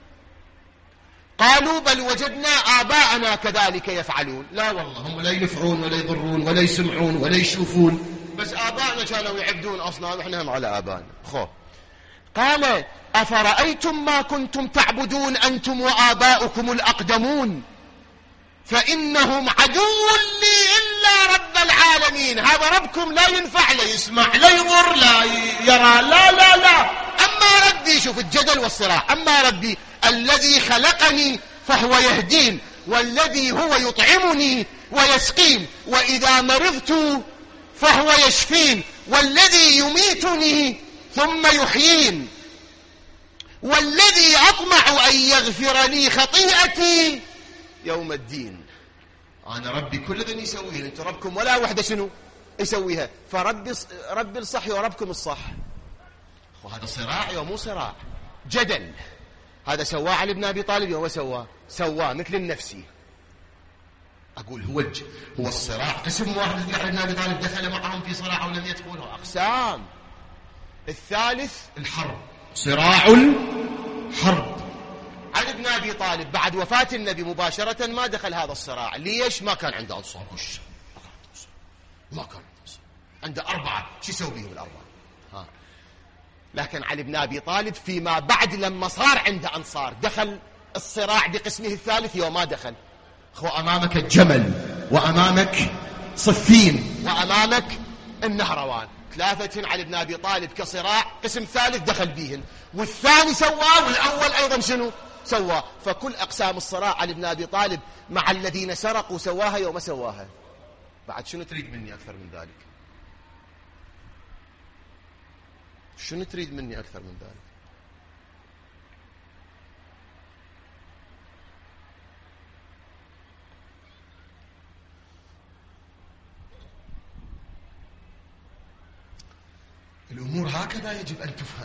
قالوا بل وجدنا آباءنا كذلك يفعلون. لا والله هم لا ينفعون ولا يضرون ولا يسمعون ولا يشوفون، بس آباءنا كانوا يعبدون أصنام إحنا هم على آبائنا. خو قال أفرأيتم ما كنتم تعبدون أنتم وآباؤكم الأقدمون فإنهم عدو لي إلا رب العالمين. هذا ربكم لا ينفع لا يسمع لا يضر لا يرى لا لا لا. أما ربي، شوف الجدل والصراع، أما ربي الذي خلقني فهو يهدين، والذي هو يطعمني ويسقين، وإذا مرضت فهو يشفين، والذي يميتني ثم يحيين، والذي أطمع أن يغفر لي خطيئتي يوم الدين. أنا ربي كل ذي يسويه، أنت ربكم ولا وحدة شنو يسويها؟ فربي ربي الصح وربكم الصح. وهذا صراع ومو صراع، جدل. هذا سواه علي بن أبي طالب وهو سواه سواه مثل النفسي. أقول هو الج... هو الصراع قسم واحد. علي بن أبي طالب دخل معهم في صراع ولم يدخلوا أقسام. الثالث الحرب، صراع الحرب. علي بن أبي طالب بعد وفاة النبي مباشرة ما دخل هذا الصراع. ليش؟ ما كان عنده أنصار. ما كان عنده أنصار، عنده أربعة، شو يسوي بهم الأربعة؟ ها. لكن علي بن أبي طالب فيما بعد لما صار عنده أنصار دخل الصراع بقسمه الثالث يوم ما دخل. هو أمامك الجمل، وأمامك صفين، وأمامك النهروان. ثلاثة علي بن أبي طالب كصراع قسم ثالث دخل بيهن، والثاني سواه، والأول أيضا شنو سواه. فكل أقسام الصراع علي بن أبي طالب مع الذين سرقوا سواها يوم سواها. بعد شنو تريد مني أكثر من ذلك؟ شنو تريد مني أكثر من ذلك؟ الأمور هكذا يجب أن تفهم.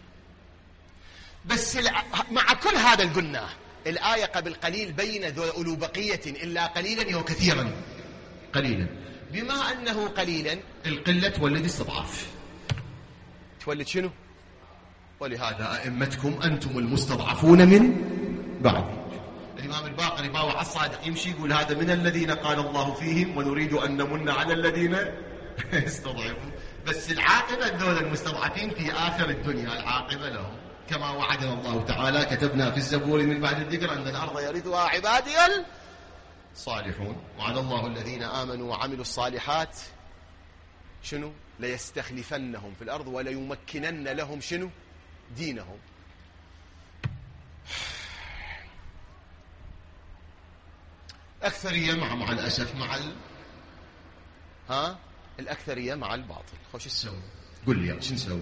بس مع كل هذا اللي قلناه، الآية قبل قليل بين ذو أولو بقية إلا قليلا وكثيرا. قليلا بما أنه قليلا القلة تولد استضعاف، تولد شنو؟ ولهذا أئمتكم أنتم المستضعفون من بعد. الإمام الباقر الباقر يباوع على الصادق يمشي يقول هذا من الذين قال الله فيهم ونريد أن نمن على الذين استضعفوا. بس العاقبة دول المستضعفين في آخر الدنيا، العاقبة لهم كما وعدنا الله تعالى. كتبنا في الزبور من بعد الذكر أن الأرض يرثها عبادي الصالحون. وعد الله الذين آمنوا وعملوا الصالحات شنو؟ ليستخلفنهم في الأرض وليمكنن لهم شنو؟ دينهم. أكثرية مع مع الأسف مع ال... ها الأكثرية مع الباطل. خوش السوي قل لي شو نسوي؟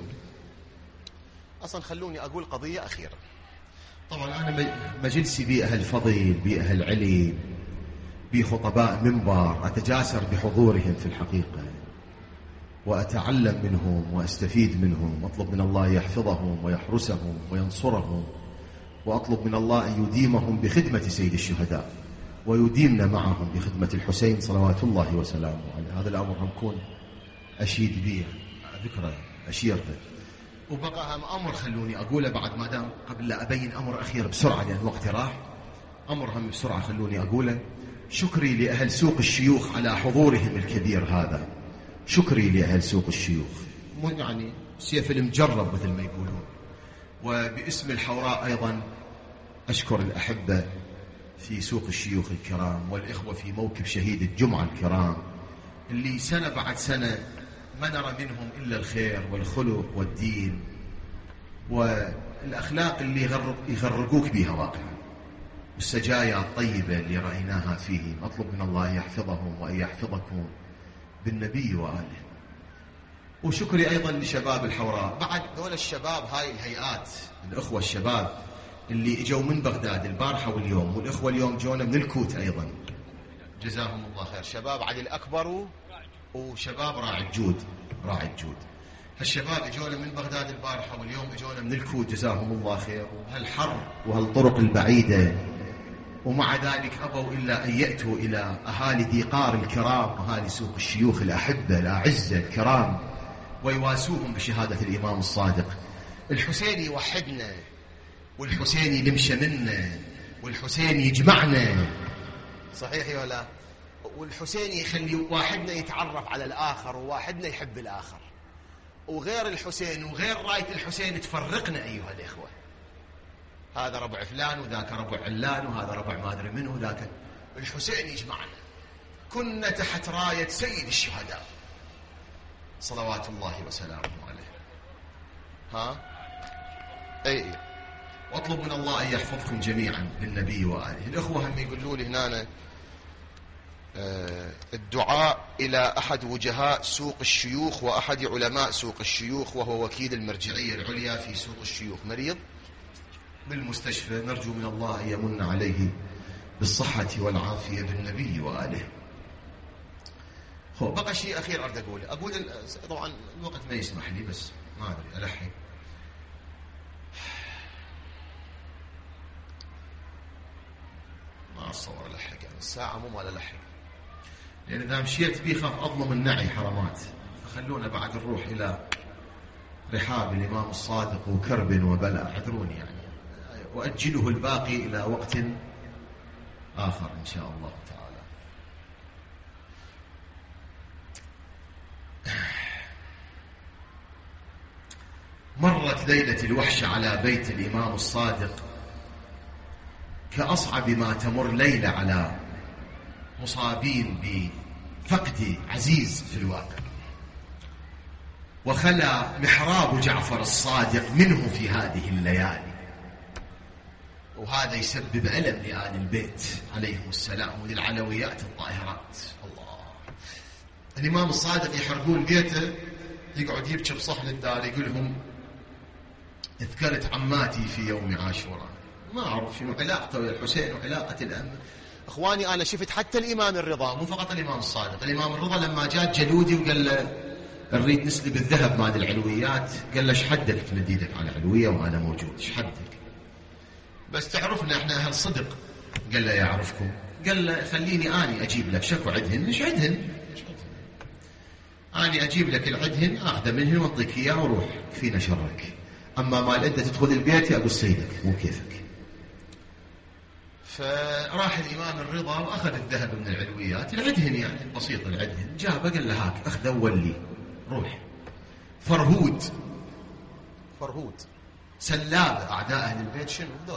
أصلا خلوني أقول قضية أخيرة. طبعا أنا مجلسي بي أهل فضيل، بي أهل علم، بي خطباء منبر، أتجاسر بحضورهم في الحقيقة وأتعلم منهم وأستفيد منهم، وأطلب من الله يحفظهم ويحرسهم وينصرهم، وأطلب من الله أن يديمهم بخدمة سيد الشهداء ويديمنا معهم بخدمة الحسين صلوات الله وسلامه عليه. هذا الأمر نكون أشيد به ذكرى أشيرته. وبقى أمر خلوني أقوله بعد ما دام قبل لا أبين أمر أخير بسرعة لأن وقتي راح. أمر هم بسرعة خلوني أقوله. شكري لأهل سوق الشيوخ على حضورهم الكبير هذا. شكري لأهل سوق الشيوخ، مو يعني سيف المجرب مثل ما يقولون. وباسم الحوراء أيضا أشكر الأحبة في سوق الشيوخ الكرام والإخوة في موكب شهيد الجمعة الكرام اللي سنة بعد سنة ما نرى منهم إلا الخير والخلق والدين والأخلاق اللي يغرقوك بها واقعا، والسجايا الطيبة اللي رأيناها فيهم. أطلب من الله يحفظهم وأن يحفظكم بالنبي وآله. وشكري أيضا لشباب الحوراء، بعد دول الشباب هاي الهيئات الأخوة الشباب اللي اجوا من بغداد البارحة واليوم، والإخوة اليوم جونا من الكوت أيضا جزاهم الله خير. شباب عدل أكبر وشباب راعي الجود راعي الجود. هالشباب اجونا من بغداد البارحة واليوم اجونا من الكوت جزاهم الله خير. وهالحر وهالطرق البعيدة ومع ذلك أبوا إلا أن يأتوا إلى أهالي ديقار الكرام، أهالي سوق الشيوخ الأحبة الأعزة الكرام، ويواسوهم بشهادة الإمام الصادق. الحسين يوحدنا، والحسين يلمشى منا، والحسين يجمعنا، صحيح ولا؟ والحسين يخلي واحدنا يتعرف على الآخر وواحدنا يحب الآخر، وغير الحسين وغير راية الحسين تفرقنا أيها الإخوة. هذا ربع فلان وذاك ربع علان وهذا ربع ما أدري منه وذاك. الحسين يجمعنا، كنا تحت راية سيد الشهداء صلوات الله وسلامه عليه. ها أي واطلب من الله أن يحفظكم جميعا بالنبي وآله. الأخوة هم يقولوا لي هنا الدعاء إلى أحد وجهاء سوق الشيوخ وأحد علماء سوق الشيوخ وهو وكيل المرجعية العليا في سوق الشيوخ، مريض بالمستشفى، نرجو من الله أن يمن عليه بالصحة والعافية بالنبي وآله. بقى شيء أخير أريد أقوله. أقول طبعا الوقت ما يسمح لي بس ما أدري ألحق. ما أتصور ألحق يعني الساعة مو مال ألحق، لأن إذا مشيت بي خاف أضمم النعي حرمات. فخلونا بعد نروح إلى رحاب الإمام الصادق وكرب وبلاء، اعذروني يعني، وأجله الباقي إلى وقت آخر إن شاء الله تعالى. مرت ليلة الوحشة على بيت الإمام الصادق كأصعب ما تمر ليلة على مصابين بفقد عزيز في الواقع. وخلى محراب جعفر الصادق منه في هذه الليالي، وهذا يسبب ألم لآل البيت عليهم السلام وللعلويات الطاهرات. الله، الإمام الصادق يحرقون بيته، يقعد يبكي بصحن الدار يقول لهم اذكرت عماتي في يوم عاشوراء. ما أعرف شنو علاقته ويا الحسين وعلاقة الأم. إخواني أنا شفت حتى الإمام الرضا، مو فقط الإمام الصادق، الإمام الرضا لما جاء جلودي وقال له نريد نسلب الذهب مال العلويات، قال له ايش حدك في نديدك على علوية وأنا موجود، ايش حدك؟ بس تعرفنا احنا أهل صدق. قال له يعرفكم، قال له خليني أني أجيب لك شكو عدهن. ايش عدهن؟ أني أجيب لك العدهن أخذه منهن وأعطيك إياه وروح فينا شرك، أما مال أنت تدخل البيت أقول سيدك مو كيفك. فراح الإمام الرضا وأخذ الذهب من العلويات، العدهن يعني البسيط، العدهن جابه قال له هاك أخذه وولي روح. فرهود فرهود سلابة أعداء أهل البيت شنو ذول؟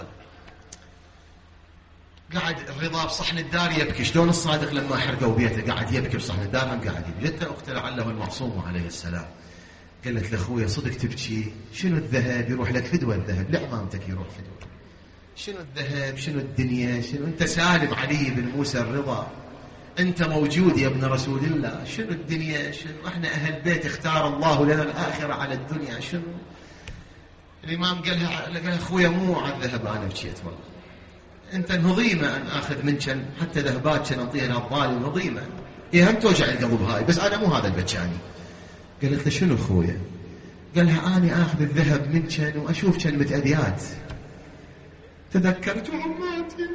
قاعد الرضا بصحن الدار يبكي، شلون الصادق لما حرقوا بيته قاعد يبكي بصحن الدار، هم قاعد يبكي. جت أخته لعله المعصوم عليه السلام قالت لأخويا صدق تبكي؟ شنو الذهب يروح لك فدوى، الذهب لعمامتك يروح فدوى، شنو الذهب شنو الدنيا شنو، أنت سالم علي بن موسى الرضا، أنت موجود يا ابن رسول الله، شنو الدنيا شنو، احنا أهل بيت اختار الله لنا الآخرة على الدنيا شنو. الإمام قالها قال أخويا مو على الذهب أنا بكيت والله، أنت نهضيمة أن آخذ منك حتى ذهبات كان أعطيها للظالم نهضيمة، إيه هم توجع القلب هاي، بس أنا مو هذا البكاني. قالت له شنو أخويا؟ قالها أنا آخذ الذهب منك وأشوف كان متأذيات. تذكرت عماتي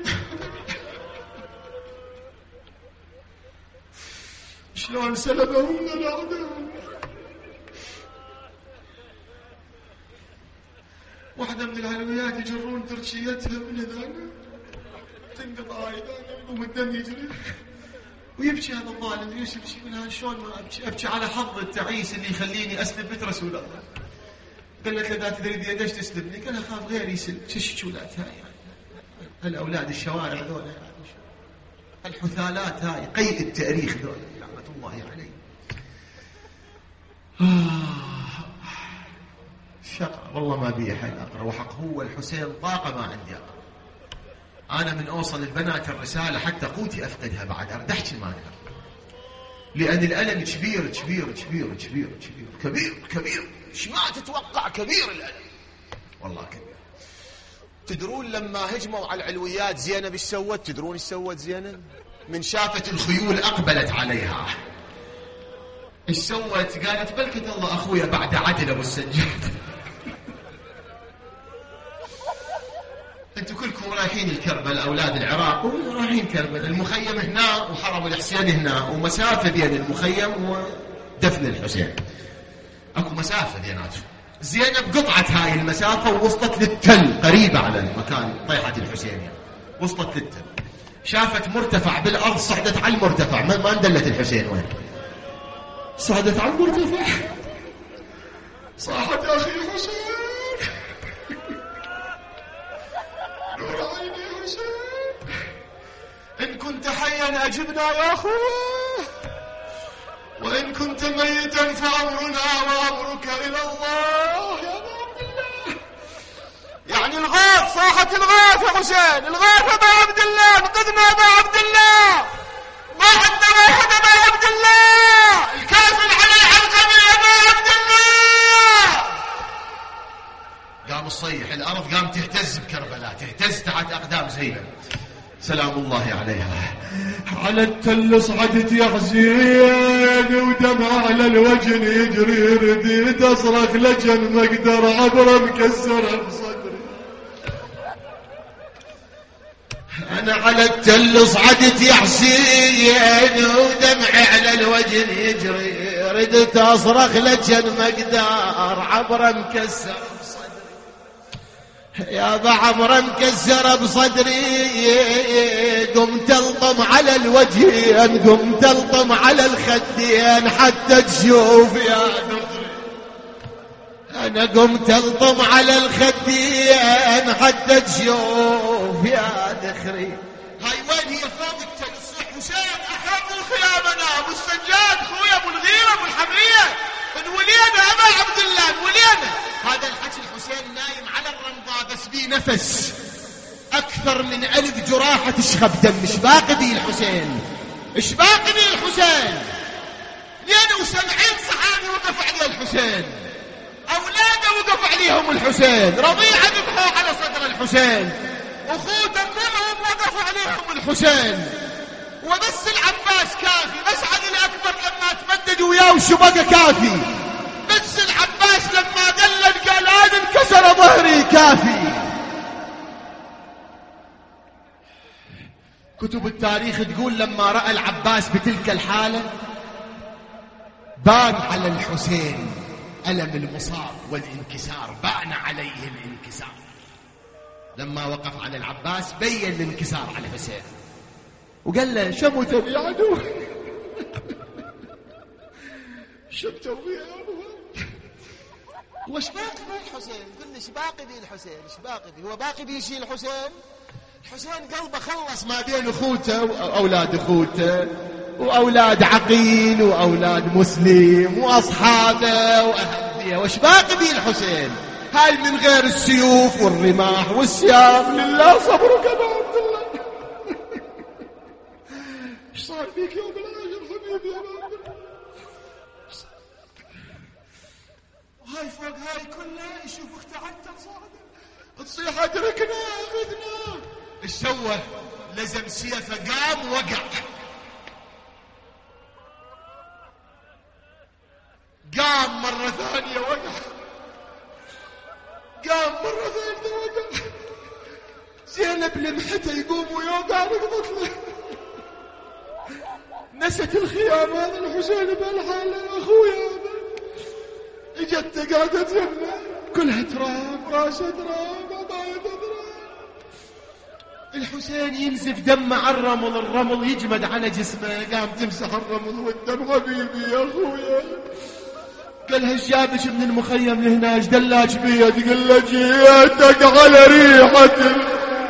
شلون سلبهم من الأعداء. واحدة من العلويات يجرون ترشيتها من هذانا تنقطع عيدانا والدم يجري ويبكي هذا الظالم. ليش يبكي منها؟ شلون ما أبكي؟ أبكي على حظ التعيس اللي يخليني أسلب بيت رسول الله. قالت له لا تدري ليش تسلبني؟ قال أخاف غيري يسلب. ششولات هاي يعني الأولاد الشوارع ذولا يعني الحثالات هاي قيد التاريخ ذولا رحمة الله عليه. آه شقرا والله ما بي حيل أقرأ، وحق هو الحسين طاقة ما عندي أقرأ. أنا من أوصل البنات الرسالة حتى قوتي أفقدها بعد أردحش ما أقدر، لأن الألم كبير كبير كبير كبير كبير كبير كبير إيش ما تتوقع كبير الألم والله كبير. تدرون لما هجموا على العلويات زينب ايش سوت؟ تدرون ايش سوت زينب؟ من شافت الخيول أقبلت عليها ايش سوت؟ قالت بلكت الله أخويا بعد عدل أبو السجاد انتوا كلكم رايحين الكربلاء أولاد العراق ورايحين كربلاء، المخيم هنا وحرم الحسين هنا، ومسافة بين المخيم ودفن الحسين اكو مسافة بيناتهم. زينب قطعت هاي المسافة ووصلت للتل قريبة على المكان طيحة الحسين يعني. وصلت للتل شافت مرتفع بالأرض، صعدت على المرتفع، ما, ما اندلت الحسين وين، صعدت على المرتفع صاحت يا أخي حسين نور عيني حسين إن كنت حيا أجبنا يا أخوه، وإن كنت ميتا فأمرنا وأمرك إلى الله يا أبا عبد الله. يعني الغاث صاحت الغاث يا حسين، الغاث أبا عبد الله، انقذنا أبا عبد الله، ما عندنا واحد أبا عبد الله، الكافر على علقمي أبا عبد الله. قام الصيح الأرض قام تهتز بكربلاء، تهتز تحت أقدام زينب سلام الله عليها. على التل صعدت يا حسين ودمع على الوجه يجري، رديت اصرخ لجن ما اقدر عبره مكسره بصدري. انا على التل صعدت يا حسين ودمع على الوجه يجري، ردت اصرخ لجن ما اقدر عبره مكسره يا بعمر مكسر بصدري. قمت الطم على الوجهين، قمت الطم على الخدين حتى تشوف يا دخري. انا قمت الطم على الخدين حتى تشوف يا دخري. هاي وين هي فوق التل حسين احب الخيامنا ابو السجاد خويا ابو الغيره ابو الحمريه انولينا ابا عبد الله انولينا. هذا الحكي الحسين نايم على الرمضاء بس بيه نفس اكثر من الف جراحه تشخب دم. ايش باقي بيه الحسين؟ ايش باقي بيه الحسين؟ اثنين وسبعين صحابي وقف عليه الحسين، اولاده وقف عليهم الحسين، رضيعه ذبحوا على صدر الحسين، اخوته كلهم وقفوا عليهم الحسين، وبس العباس كافي. بس علي الاكبر لما تمدد وياه وشو بقى كافي، بس العباس لما دلل قال هذا انكسر ظهري كافي. كتب التاريخ تقول لما رأى العباس بتلك الحالة بان على الحسين ألم المصاب والانكسار، بان عليه الانكسار. لما وقف على العباس بين الانكسار على الحسين وقال له شمو تبي عدو شمتوا يا ابو وش باقي بي الحسين؟ قل لي ايش باقي بي الحسين؟ ايش باقي بي؟ هو باقي بي شيء الحسين؟ الحسين قلبه خلص ما بين اخوته واولاد اخوته واولاد عقيل واولاد مسلم واصحابه واهليه. وش باقي بي الحسين؟ هاي من غير السيوف والرماح والسياف لله صبرك يا عبد الله. ايش صار فيك يوم الاخر حبيبي يا عبد الله؟ وهاي فوق هاي كلها يشوفك تعتل صادق تصيح ادركنا اخذنا. ايش سوى؟ لزم سيفه قام وقع. قام مرة ثانية وقع. قام مرة ثانية وقع. زينب لمحته يقوم ويوقع ركضت له. نست الخيام هذا الحسين بهالحالة يا اخويا. اجت قاعدة يمه كلها تراب راسه تراب عبايته تراب. الحسين ينزف دم على الرمل الرمل يجمد على جسمه. قام تمسح الرمل والدم حبيبي يا اخويا. قالها ايش جابك من المخيم لهنا؟ ايش دلاك بيا؟ تقول له جيتك على ريحة.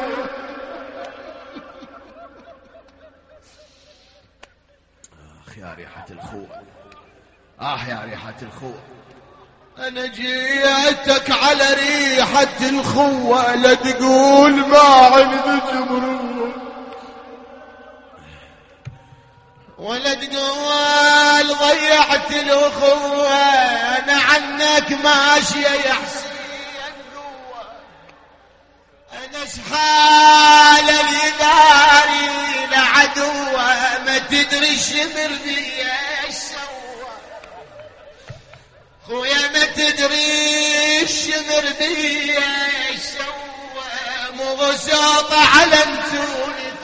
اخ يا ريحة الخوة، اه يا ريحة الخوة. انا جيتك على ريحة الخوة لا تقول ما عندك مروة ولا تقول ضيعت الأخوة. أنا عنك ماشية يا حسين قوة. أنا شحال اليداري لعدوة ما تدري الشمر بي ايش سوى. خويا ما تدري الشمر بي ايش سوى. مو غساطة على متوني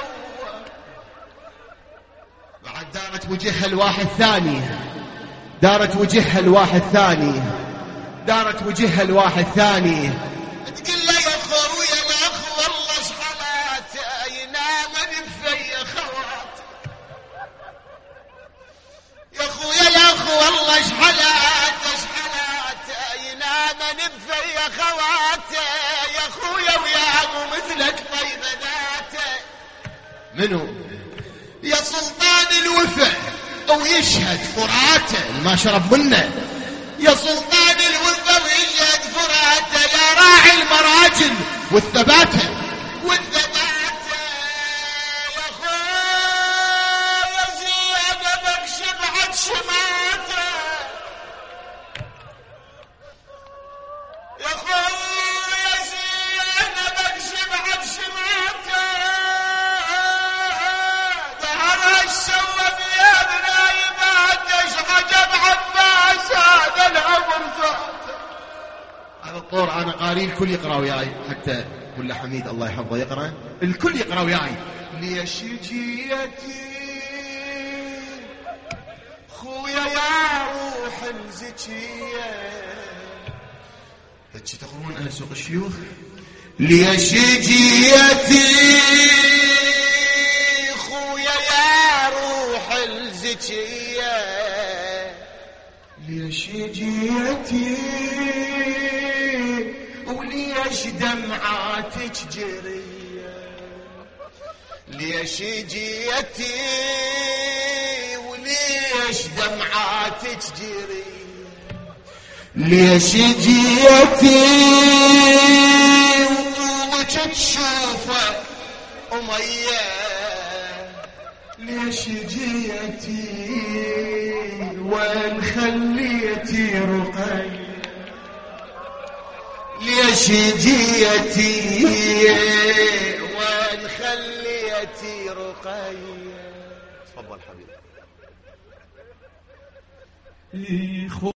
دارت وجهها الواحد ثاني. دارت وجهها الواحد ثاني. دارت وجهها الواحد ثاني. تقول له يا خويا الاخ والله شحالاته ينام بفي خوات. يا خويا الاخ والله شحالاته شحالاته ينام بفي خواته. يا خويا وياه مثلك طيبه ذاته. منو؟ يا سلطان الوفا ويشهد فراته ما شرب منه. يا سلطان الوفا ويشهد فراته. يا راعي المراجل والثباته والثباته. يا خويا زيادة بكشف عن شماته. يا خويا زيادة بكشف عن شماته. هذا الطور انا قاري الكل يقرا وياي حتى كل حميد الله يحفظه يقرا الكل يقرا وياي. ليش جيتي خويا يا روح الزكيه. هيك تقرون اهل سوق الشيوخ. ليش جيتي خويا يا روح الزكيه. ليش جيتي وليش دمعاتك جرية. ليش جيتي وليش دمعاتك جرية. ليش جيتي وطولك تشوفه أمية. ليش جيتي وين خليتي رقية. ليش جيتي وين خليتي رقية. تفضل حبيبي.